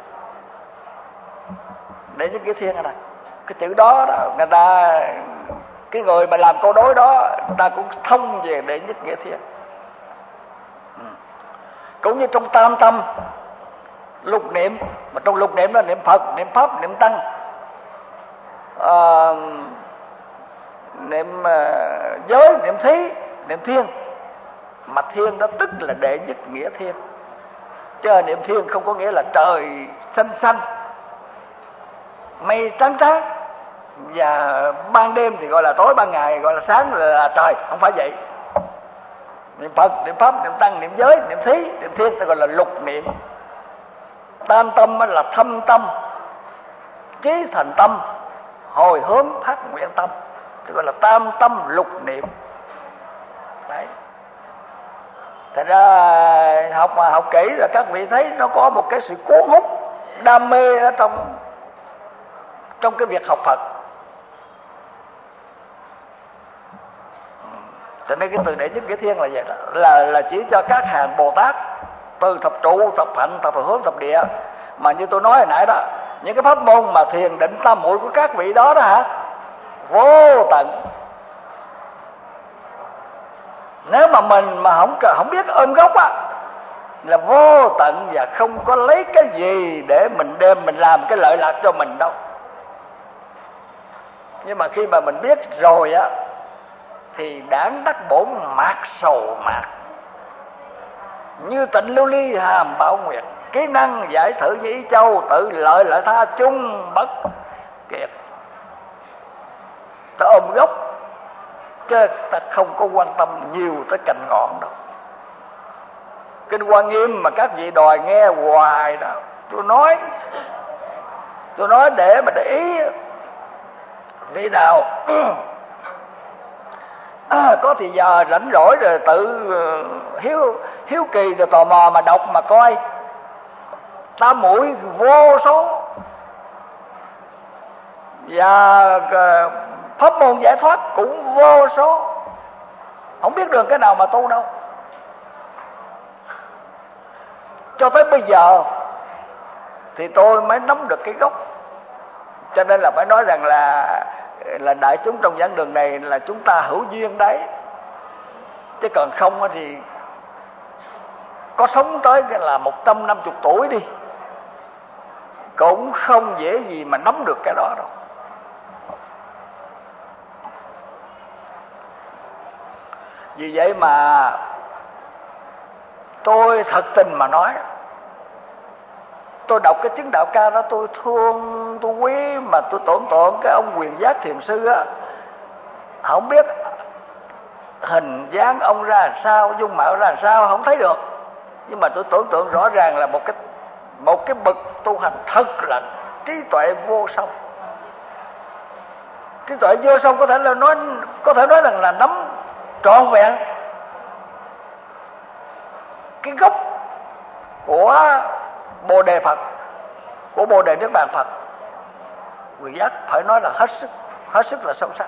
Đệ nhất nghĩa thiên ở đây, cái chữ đó đó người ta, cái người mà làm câu đối đó người ta cũng thông về đệ nhất nghĩa thiên. Ừ. Cũng như trong tam tâm lục niệm, mà trong lục niệm là niệm Phật, niệm Pháp, niệm Tăng, à, niệm uh, giới, niệm thí, niệm thiên. Mà thiên đó tức là đệ nhất nghĩa thiên, chứ niệm thiên không có nghĩa là trời xanh xanh, mây trắng trắng, và ban đêm thì gọi là tối, ban ngày gọi là sáng là trời. Không phải vậy. Niệm Phật, niệm Pháp, niệm Tăng, niệm giới, niệm thí, niệm thiên ta gọi là lục niệm. Tam tâm là thâm tâm, chí thành tâm, hồi hướng phát nguyện tâm, ta gọi là tam tâm lục niệm. Đấy. Thật ra học mà học kỹ là các vị thấy nó có một cái sự cuốn hút, đam mê ở trong trong cái việc học Phật. Cho nên cái từ đệ nhất nghĩa thiên là vậy đó, là là chỉ cho các hàng Bồ Tát từ thập trụ, thập hạnh, thập hướng, thập địa. Mà như tôi nói hồi nãy đó, những cái pháp môn mà thiền định tam muội của các vị đó đó hả, vô tận. Nếu mà mình mà không không biết ôm gốc á, là vô tận và không có lấy cái gì để mình đem mình làm cái lợi lạc cho mình đâu. Nhưng mà khi mà mình biết rồi á, thì đảng đắc bổn mạc sầu mạc, như tịnh lưu ly hàm bảo nguyệt, kỹ năng giải thử như ý châu, tự lợi lợi tha chung bất kiệt. Ta ôm gốc chứ ta không có quan tâm nhiều tới cành ngọn đâu. Kinh Hoa Nghiêm mà các vị đòi nghe hoài đó, tôi nói tôi nói để mà để ý vị nào à, có thì giờ rảnh rỗi rồi tự hiếu hiếu kỳ rồi tò mò mà đọc mà coi. Tam muội vô số, và pháp môn giải thoát cũng vô số, không biết đường cái nào mà tu đâu. Cho tới bây giờ thì tôi mới nắm được cái gốc. Cho nên là phải nói rằng là là đại chúng trong giảng đường này là chúng ta hữu duyên đấy, chứ còn không thì có sống tới là một trăm năm mươi tuổi đi cũng không dễ gì mà nắm được cái đó đâu. Vì vậy mà tôi thật tình mà nói, tôi đọc cái chứng đạo ca đó tôi thương, tôi quý, mà tôi tưởng tượng cái ông Quyền Giác Thiền Sư á, không biết hình dáng ông ra làm sao, dung mạo ra làm sao không thấy được, nhưng mà tôi tưởng tượng rõ ràng là một cái một cái bậc tu hành thật là trí tuệ vô song. Trí tuệ vô song có thể là nói có thể nói rằng là nắm trọn vẹn cái gốc của Bồ Đề Phật, của Bồ Đề Niết Bàn Phật. Quyền Giác phải nói là hết sức hết sức là sâu sắc.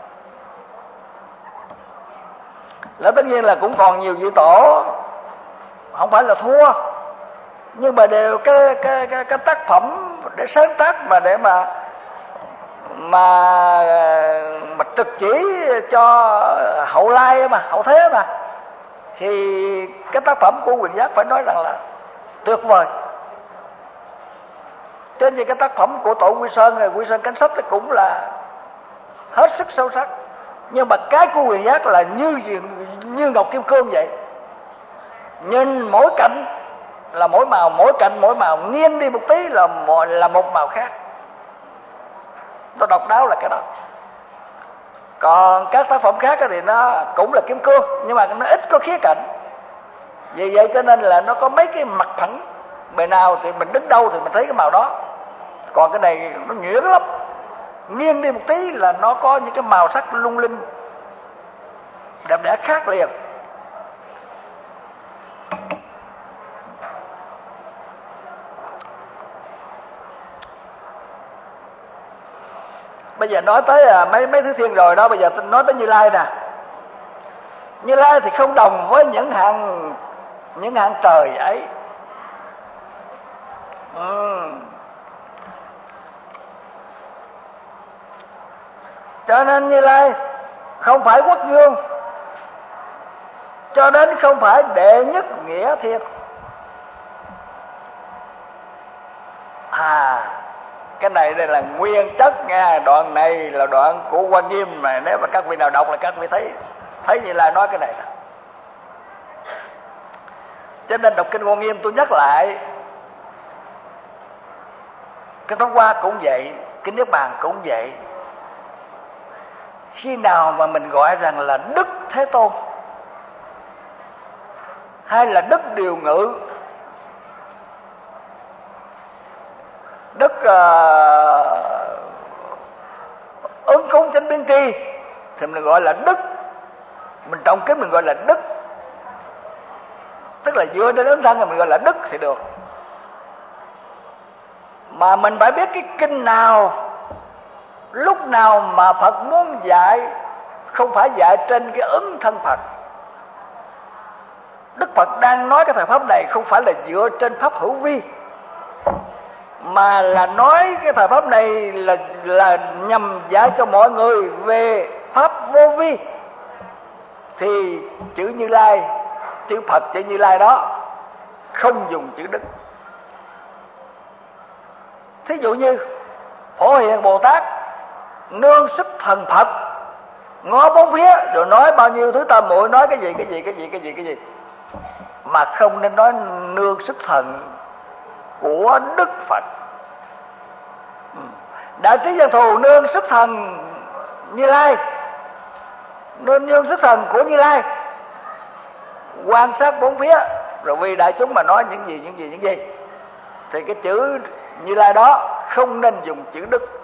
Là tất nhiên là cũng còn nhiều vị tổ không phải là thua, nhưng mà đều cái cái cái, cái tác phẩm để sáng tác mà để mà mà mà trực chỉ cho hậu lai mà hậu thế mà, thì cái tác phẩm của Quyền Giác phải nói rằng là tuyệt vời. Trên như cái tác phẩm của tổ Quy Sơn này, Quy Sơn Cánh Sách thì cũng là hết sức sâu sắc. Nhưng mà cái của Quyền Giác là như như ngọc kim cương vậy, nhìn mỗi cạnh là mỗi màu, mỗi cạnh mỗi màu, nghiêng đi một tí là một, là một màu khác. Nó độc đáo là cái đó. Còn các tác phẩm khác thì nó cũng là kim cương, nhưng mà nó ít có khía cạnh. Vì vậy cho nên là nó có mấy cái mặt phẳng, bề nào thì mình đứng đâu thì mình thấy cái màu đó. Còn cái này nó nhuyễn lắm, nghiêng đi một tí là nó có những cái màu sắc lung linh đẹp đẽ khác liền. Bây giờ nói tới à, mấy mấy thứ thiên rồi đó, bây giờ nói tới Như Lai nè. Như Lai thì không đồng với những hạng những hạng trời ấy. Ừ. Cho nên Như Lai không phải quốc vương, cho đến không phải đệ nhất nghĩa thiên. À, cái này đây là nguyên chất nha. Đoạn này là đoạn của Hoa Nghiêm mà nếu mà các vị nào đọc là các vị thấy thấy Như Lai nói cái này đó. Cho nên đọc kinh Hoa Nghiêm tôi nhắc lại, cái Pháp Hoa cũng vậy, cái Niết Bàn cũng vậy. Khi nào mà mình gọi rằng là Đức Thế Tôn hay là Đức Điều Ngự, Đức uh, ứng cúng chánh biến tri, thì mình gọi là Đức. Mình trọng kính mình gọi là Đức, tức là dựa trên ứng thân thì mình gọi là Đức thì được. Mà mình phải biết cái kinh nào, lúc nào mà Phật muốn dạy không phải dạy trên cái ứng thân Phật. Đức Phật đang nói cái thời pháp này không phải là dựa trên pháp hữu vi, mà là nói cái thời pháp này là là nhằm dạy cho mọi người về pháp vô vi. Thì chữ Như Lai, chữ Phật, chữ Như Lai đó không dùng chữ Đức. Thí dụ như Phổ Hiền Bồ Tát nương sức thần Phật, ngó bốn phía rồi nói bao nhiêu thứ tam muội, nói cái gì cái gì cái gì cái gì cái gì, mà không nên nói nương sức thần của Đức Phật. Đại trí Văn Thù nương sức thần Như Lai, nương nương sức thần của Như Lai, quan sát bốn phía rồi vì đại chúng mà nói những gì những gì những gì, thì cái chữ Như Lai đó không nên dùng chữ Đức.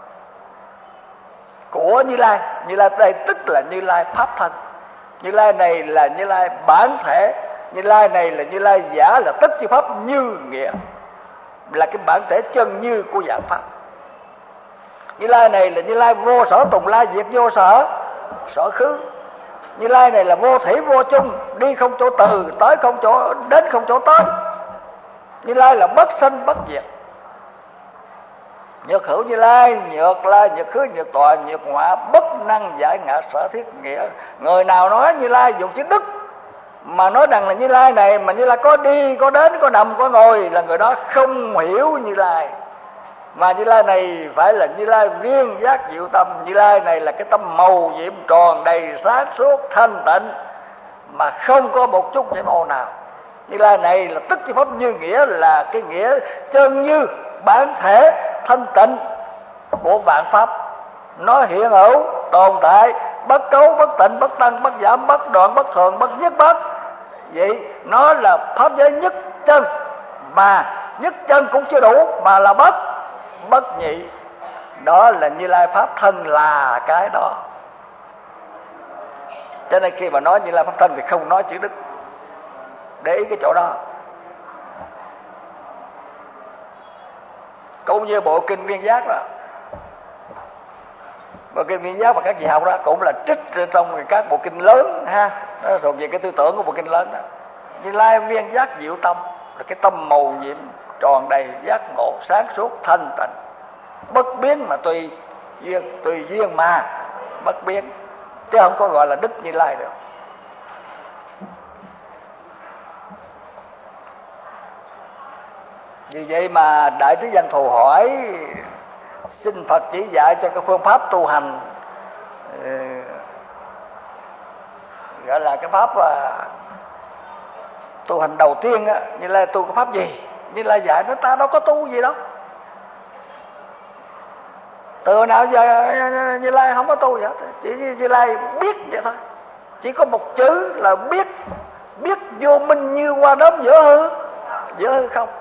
Của Như Lai, Như Lai đây tức là Như Lai pháp thân. Như Lai này là Như Lai bản thể, Như Lai này là Như Lai giả, là tất chư pháp như nghĩa, là cái bản thể chân như của dạng pháp. Như Lai này là Như Lai vô sở tùng lai, diệt vô sở sở khứ. Như Lai này là vô thủy vô chung, đi không chỗ từ, tới không chỗ đến, không chỗ tới. Như Lai là bất sanh bất diệt. Nhược hữu Như Lai, nhược lai, nhược khứ, nhược tọa, nhược họa, bất năng giải ngã sở thiết nghĩa. Người nào nói Như Lai dùng chữ Đức mà nói rằng là Như Lai này mà Như Lai có đi, có đến, có nằm, có ngồi, là người đó không hiểu Như Lai. Mà Như Lai này phải là Như Lai viên giác diệu tâm. Như Lai này là cái tâm màu nhiệm tròn đầy sáng suốt thanh tịnh, mà không có một chút nhiễm ô nào. Như Lai này là tức chư pháp như nghĩa, là cái nghĩa chân như bản thể thanh tịnh của vạn pháp. Nó hiện hữu tồn tại, bất cấu, bất tịnh, bất tăng, bất giảm, bất đoạn, bất thường, bất nhất bất. Vậy nó là pháp giới nhất chân, mà nhất chân cũng chưa đủ, mà là bất bất nhị. Đó là Như Lai pháp thân là cái đó. Cho nên khi mà nói Như Lai pháp thân thì không nói chữ Đức. Để ý cái chỗ đó. Cũng như bộ kinh Viên Giác đó, bộ kinh Viên Giác mà các vị học đó cũng là trích trong các bộ kinh lớn ha, nó thuộc về cái tư tưởng của bộ kinh lớn đó. Như Lai viên giác diệu tâm là cái tâm màu nhiệm tròn đầy giác ngộ sáng suốt thanh tịnh, bất biến mà tùy duyên, tùy duyên mà bất biến, chứ không có gọi là Đức Như Lai được. Vì vậy mà Đại Trí Văn Thù hỏi xin Phật chỉ dạy cho cái phương pháp tu hành, gọi là cái pháp và tu hành đầu tiên á, Như Lai tu cái pháp gì? Như Lai dạy nó ta đâu có tu gì đâu. Từ nào giờ Như Lai không có tu gì hết, chỉ Như Lai biết vậy thôi. Chỉ có một chữ là biết, biết vô minh như qua đốm giữa hư, giữa hư không.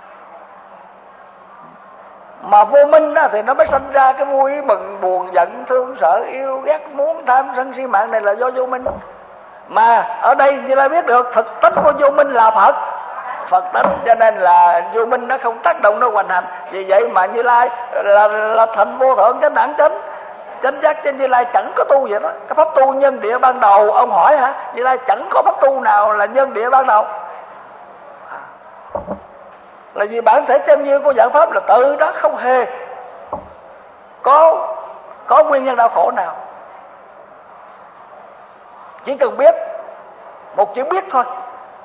Mà vô minh đó thì nó mới sanh ra cái vui mừng buồn giận thương sợ yêu ghét muốn tham sân si mạng, này là do vô minh. Mà ở đây Như Lai biết được thực tính của vô minh là Phật, Phật tính, cho nên là vô minh nó không tác động, nó hoành hành. Vì vậy mà Như Lai là, là thành vô thượng chánh đẳng chánh chánh giác, trên Như Lai chẳng có tu vậy đó. Cái pháp tu nhân địa ban đầu ông hỏi hả? Như Lai chẳng có pháp tu nào là nhân địa ban đầu. Là vì bản thể chân như của dạng pháp là tự đó, không hề có có nguyên nhân đau khổ nào. Chỉ cần biết một chữ biết thôi.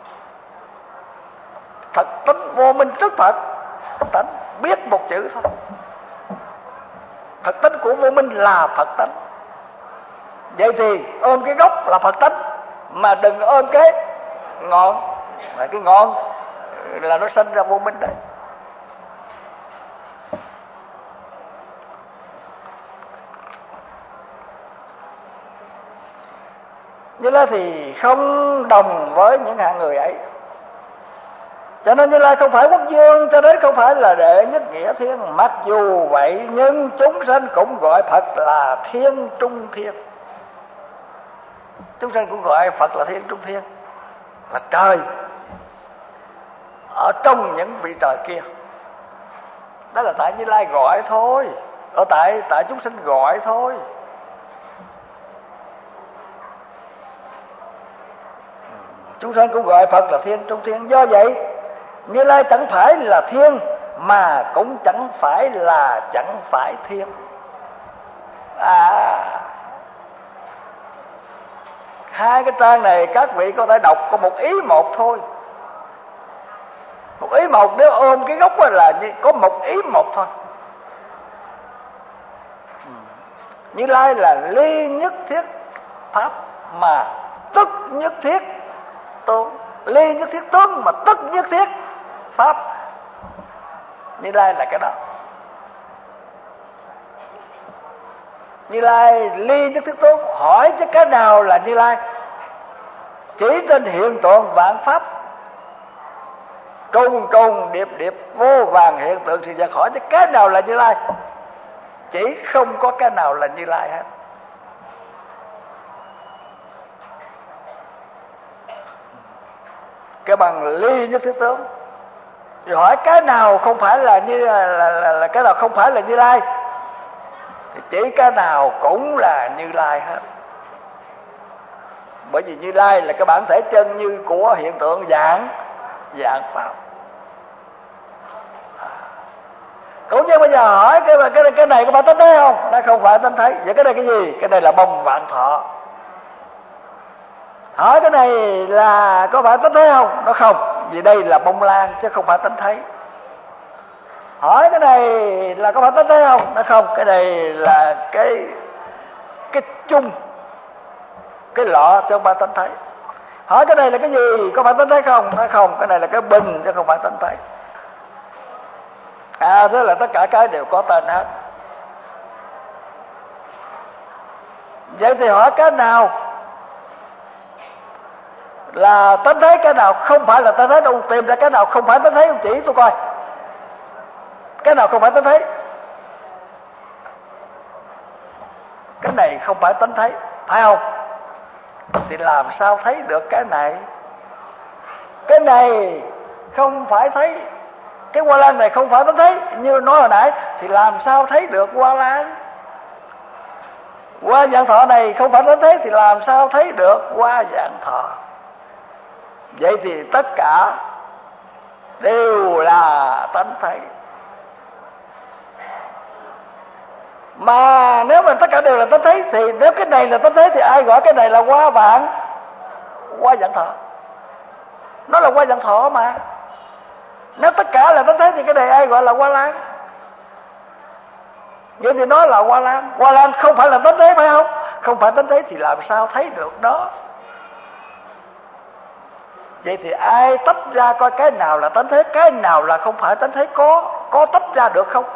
Thật tính vô minh tức Phật tánh, biết một chữ thôi. Thật tính của vô minh là Phật tánh. Vậy thì ôm cái gốc là Phật tánh, mà đừng ôm cái ngọn, mà cái ngọn là nó sinh ra vô minh đấy. Như Lai thì không đồng với những hạng người ấy, cho nên Như Lai không phải quốc vương, cho nên không phải là đệ nhất nghĩa thiên. Mặc dù vậy nhưng chúng sanh cũng gọi Phật là thiên trung thiên. Chúng sanh cũng gọi Phật là thiên trung thiên, là trời ở trong những vị trời kia. Đó là tại Như Lai gọi thôi, ở tại tại chúng sanh gọi thôi. Chúng sanh cũng gọi Phật là thiên trung thiên. Do vậy Như Lai chẳng phải là thiên, mà cũng chẳng phải là chẳng phải thiên. À, hai cái trang này các vị có thể đọc có một ý một thôi. Một ý một, nếu ôm cái gốc là có một ý một thôi. Như Lai là ly nhất thiết pháp, mà tức nhất thiết tướng. Ly nhất thiết tướng mà tức nhất thiết pháp. Như Lai là cái đó. Như Lai ly nhất thiết tướng. Hỏi chứ cái nào là Như Lai? Chỉ trên hiện tượng vạn pháp, trùng trùng điệp điệp vô vàng hiện tượng sự vật. Hỏi chứ cái nào là Như Lai? Chỉ không có cái nào là Như Lai hết. Cái bằng ly nhất thiết tướng. Rồi hỏi cái nào không phải là như là, là, là, là cái nào không phải là Như Lai? Thì chỉ cái nào cũng là Như Lai hết. Bởi vì Như Lai là cái bản thể chân như của hiện tượng dạng dạng pháp. Cũng như bây giờ hỏi cái cái cái này có phải tánh thấy không? Nó không phải tánh thấy. Vậy cái này cái gì? Cái này là bông vạn thọ. Hỏi cái này là có phải tánh thấy không? Nó không. Vì đây là bông lan chứ không phải tánh thấy. Hỏi cái này là có phải tánh thấy không? Nó không. Cái này là cái cái chung, cái lọ chứ không phải tánh thấy. Hỏi cái này là cái gì? Có phải tánh thấy không? Nó không. Cái này là cái bình chứ không phải tánh thấy. À, thế là tất cả cái đều có tên hết. Vậy thì hỏi cái nào là tánh thấy, cái nào không phải là tánh thấy? Đâu tìm ra cái nào không phải tánh thấy không, chỉ tôi coi. Cái nào không phải tánh thấy? Cái này không phải tánh thấy, phải không? Thì làm sao thấy được cái này? Cái này không phải thấy. Cái hoa lan này không phải tánh thấy. Như nói hồi nãy, thì làm sao thấy được hoa lan? Hoa dạng thọ này không phải tánh thấy, thì làm sao thấy được hoa dạng thọ? Vậy thì tất cả đều là tánh thấy. Mà nếu mà tất cả đều là tánh thấy, thì nếu cái này là tánh thấy thì ai gọi cái này là hoa vạn hoa dạng thọ? Nó là hoa dạng thọ mà. Nếu tất cả là tánh thấy thì cái này ai gọi là hoa lan? Vậy thì nó là hoa lan. Hoa lan không phải là tánh thấy, phải không? Không phải tánh thấy thì làm sao thấy được đó? Vậy thì ai tách ra coi cái nào là tánh thấy, cái nào là không phải tánh thấy? Có có tách ra được không?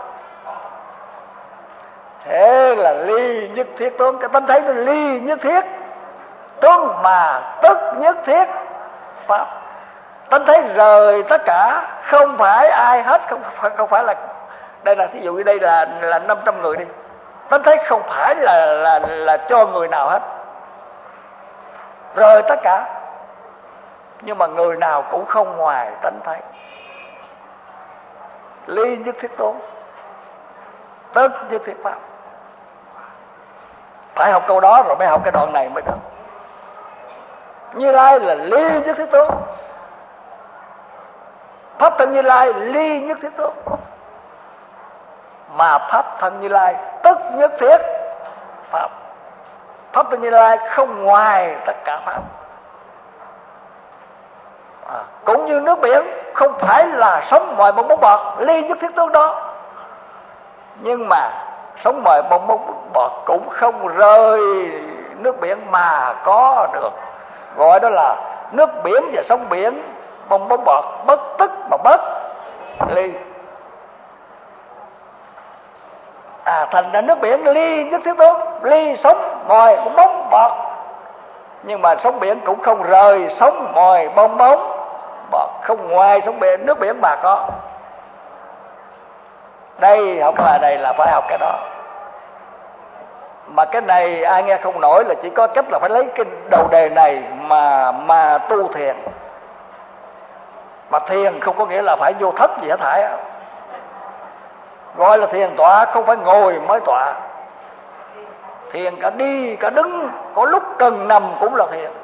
Thế là ly nhất thiết tướng. Cái tánh thấy nó ly nhất thiết tướng mà tức nhất thiết pháp. Tánh thấy rời tất cả, không phải ai hết. Không phải, không phải là đây là ví dụ như đây là là năm trăm người đi. Tánh thấy không phải là là là cho người nào hết, rời tất cả. Nhưng mà người nào cũng không ngoài tánh thấy. Ly nhất thiết tướng, tức nhất thiết pháp. Phải học câu đó rồi mới học cái đoạn này mới được. Như Lai là ly nhất thiết tướng, pháp thân Như Lai ly nhất thiết tướng, mà pháp thân Như Lai tức nhất thiết pháp. Pháp thân Như Lai không ngoài tất cả pháp. À, cũng như nước biển không phải là sống ngoài bong bóng bọt, ly nhất thiết tướng đó. Nhưng mà sống ngoài bong bóng bọt cũng không rời nước biển mà có được, gọi đó là nước biển và sóng biển, bong bóng bọt bất tức mà bất ly. À, thành ra nước biển ly nhất thiết tướng, ly sóng mồi bong bóng bọt, nhưng mà sóng biển cũng không rời sóng mồi bong bóng bọt, không ngoài sóng biển, nước biển mà có. Đây học bài này là phải học cái đó, mà cái này ai nghe không nổi là chỉ có cách là phải lấy cái đầu đề này mà mà tu thiền. Mà thiền không có nghĩa là phải vô thất gì hết thảy. Gọi là thiền tọa không phải ngồi mới tọa, thiền cả đi cả đứng, có lúc cần nằm cũng là thiền.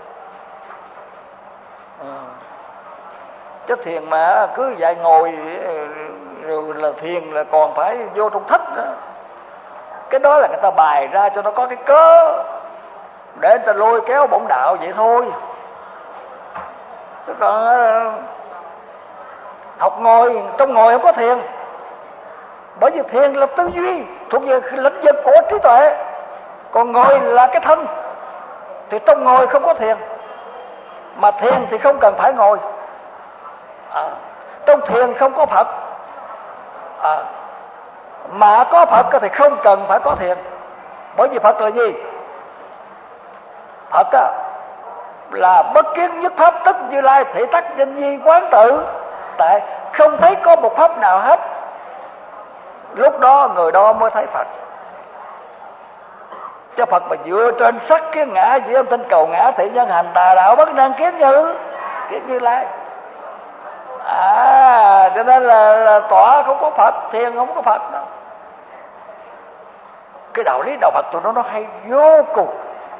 Ừ. Chứ thiền mà cứ dạy ngồi rồi là thiền là còn phải vô trong thất nữa. Cái đó là người ta bày ra cho nó có cái cớ để người ta lôi kéo bổn đạo vậy thôi. Chứ còn học ngồi, trong ngồi không có thiền. Bởi vì thiền là tư duy, thuộc về lĩnh vực của trí tuệ. Còn ngồi là cái thân. Thì trong ngồi không có thiền. Mà thiền thì không cần phải ngồi. À, trong thiền không có Phật. À, mà có Phật thì không cần phải có thiền. Bởi vì Phật là gì? Phật á, là bất kiến nhất pháp tức Như Lai thị tắc danh di quán tự. Tại không thấy có một pháp nào hết, lúc đó người đó mới thấy Phật. Chứ Phật mà dựa trên sắc kiến ngã, chỉ âm thanh cầu ngã, thị nhân hành tà đạo bất năng kiến như kiến Như Lai. À, cho nên là, là tọa không có Phật, thiền không có Phật đâu. Cái đạo lý đạo Phật tụi nó nó hay vô cùng.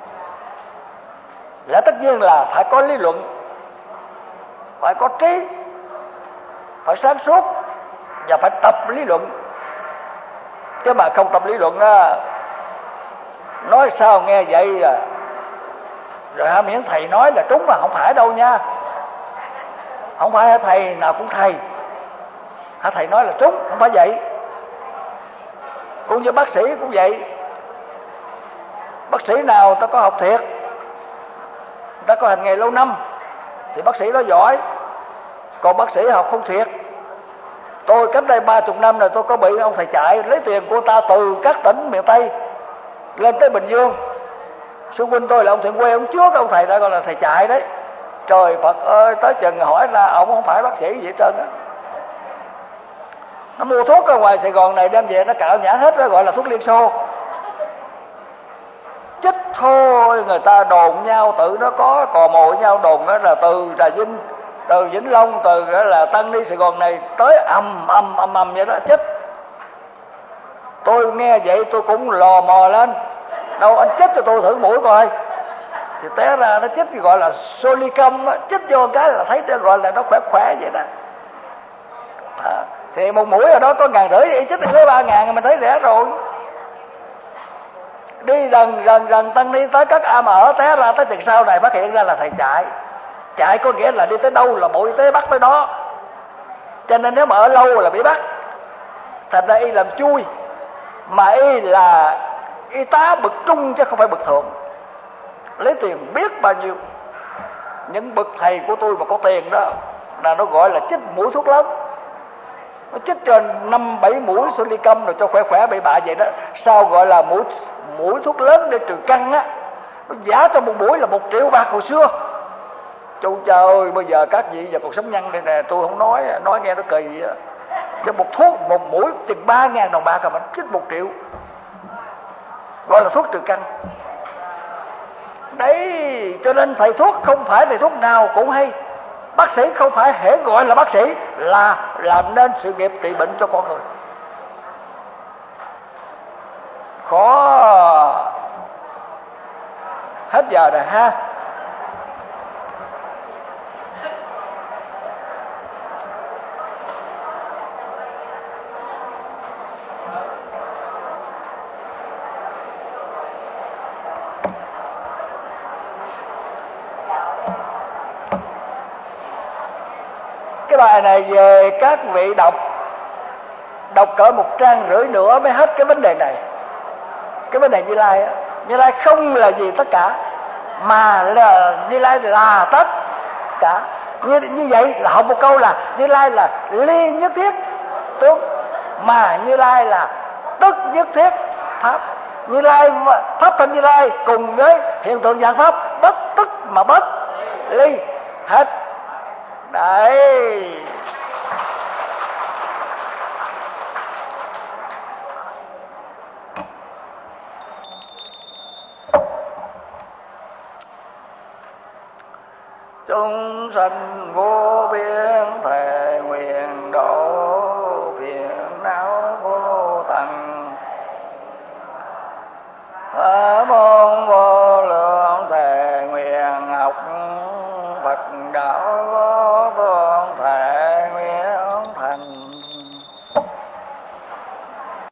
Là tất nhiên là phải có lý luận, phải có trí, phải sáng suốt và phải tập lý luận. Chứ mà không tập lý luận á, nói sao nghe vậy à, rồi hả miễn thầy nói là trúng mà không phải đâu nha. Không phải hả thầy nào cũng thầy, hả thầy nói là trúng, không phải vậy. Cũng như bác sĩ cũng vậy. Bác sĩ nào ta có học thiệt, ta có hành nghề lâu năm thì bác sĩ đó giỏi. Còn bác sĩ học không thiệt, tôi cách đây ba chục năm rồi tôi có bị ông thầy chạy lấy tiền của ta từ các tỉnh miền Tây lên tới Bình Dương. Sư huynh tôi là ông thầy quê, ông trước ông thầy đã gọi là thầy chạy đấy. Trời Phật ơi, tới chừng hỏi ra ông không phải bác sĩ gì hết trơn á. Nó mua thuốc ở ngoài Sài Gòn này đem về nó cạo nhãn hết, đó gọi là thuốc Liên Xô. Chích thôi, người ta đồn nhau, tự nó có cò mồi nhau đồn đó là từ Trà Vinh, từ Vĩnh Long, từ là Tân đi Sài Gòn này tới ầm ầm ầm ầm vậy đó, chích. Tôi nghe vậy tôi cũng lò mò lên, đâu anh chích cho tôi thử mũi coi. Thì té ra nó chích thì gọi là Solicum, chích vô cái là thấy nó gọi là nó khỏe khỏe vậy đó. À, thì một mũi ở đó có ngàn rưỡi, vậy chích thì lấy ba ngàn mình thấy rẻ rồi. Đi dần dần dần Tân đi tới các am ở, té ra tới chừng sau này phát hiện ra là thầy chạy. Chạy có nghĩa là đi tới đâu là Bộ Y tế bắt tới đó. Cho nên nếu mà ở lâu là bị bắt. Thành ra y làm chui. Mà y là y tá bậc trung chứ không phải bậc thượng, lấy tiền biết bao nhiêu. Những bậc thầy của tôi mà có tiền đó là nó gọi là chích mũi thuốc lớn. Nó chích cho năm bảy mũi Solicum rồi cho khỏe khỏe bị bạ vậy đó. Sao gọi là mũi mũi thuốc lớn để trừ căng á. Nó giá cho một mũi là một triệu bạc hồi xưa. Trời ơi, bây giờ các vị giờ cuộc sống nhân đây nè, tôi không nói, nói nghe nó kỳ vậy á. Cho một thuốc, một mũi chừng ba ngàn đồng bạc, mà chích một triệu. Gọi là thuốc trừ căng. Đấy, cho nên thầy thuốc không phải thầy thuốc nào cũng hay. Bác sĩ không phải hễ gọi là bác sĩ là làm nên sự nghiệp trị bệnh cho con người. Khó. Hết giờ rồi ha. Cái bài này về các vị đọc đọc cỡ một trang rưỡi nữa mới hết cái vấn đề này. Cái vấn đề Như Lai á, Như Lai không là gì tất cả, mà là Như Lai là tất cả. Như như vậy là học một câu là Như Lai là ly nhất thiết tướng, mà Như Lai là tức nhất thiết pháp. Như Lai, pháp thân Như Lai cùng với hiện tượng dạng pháp bất tức mà bất ly hết. Đấy. Chúng sanh vô biên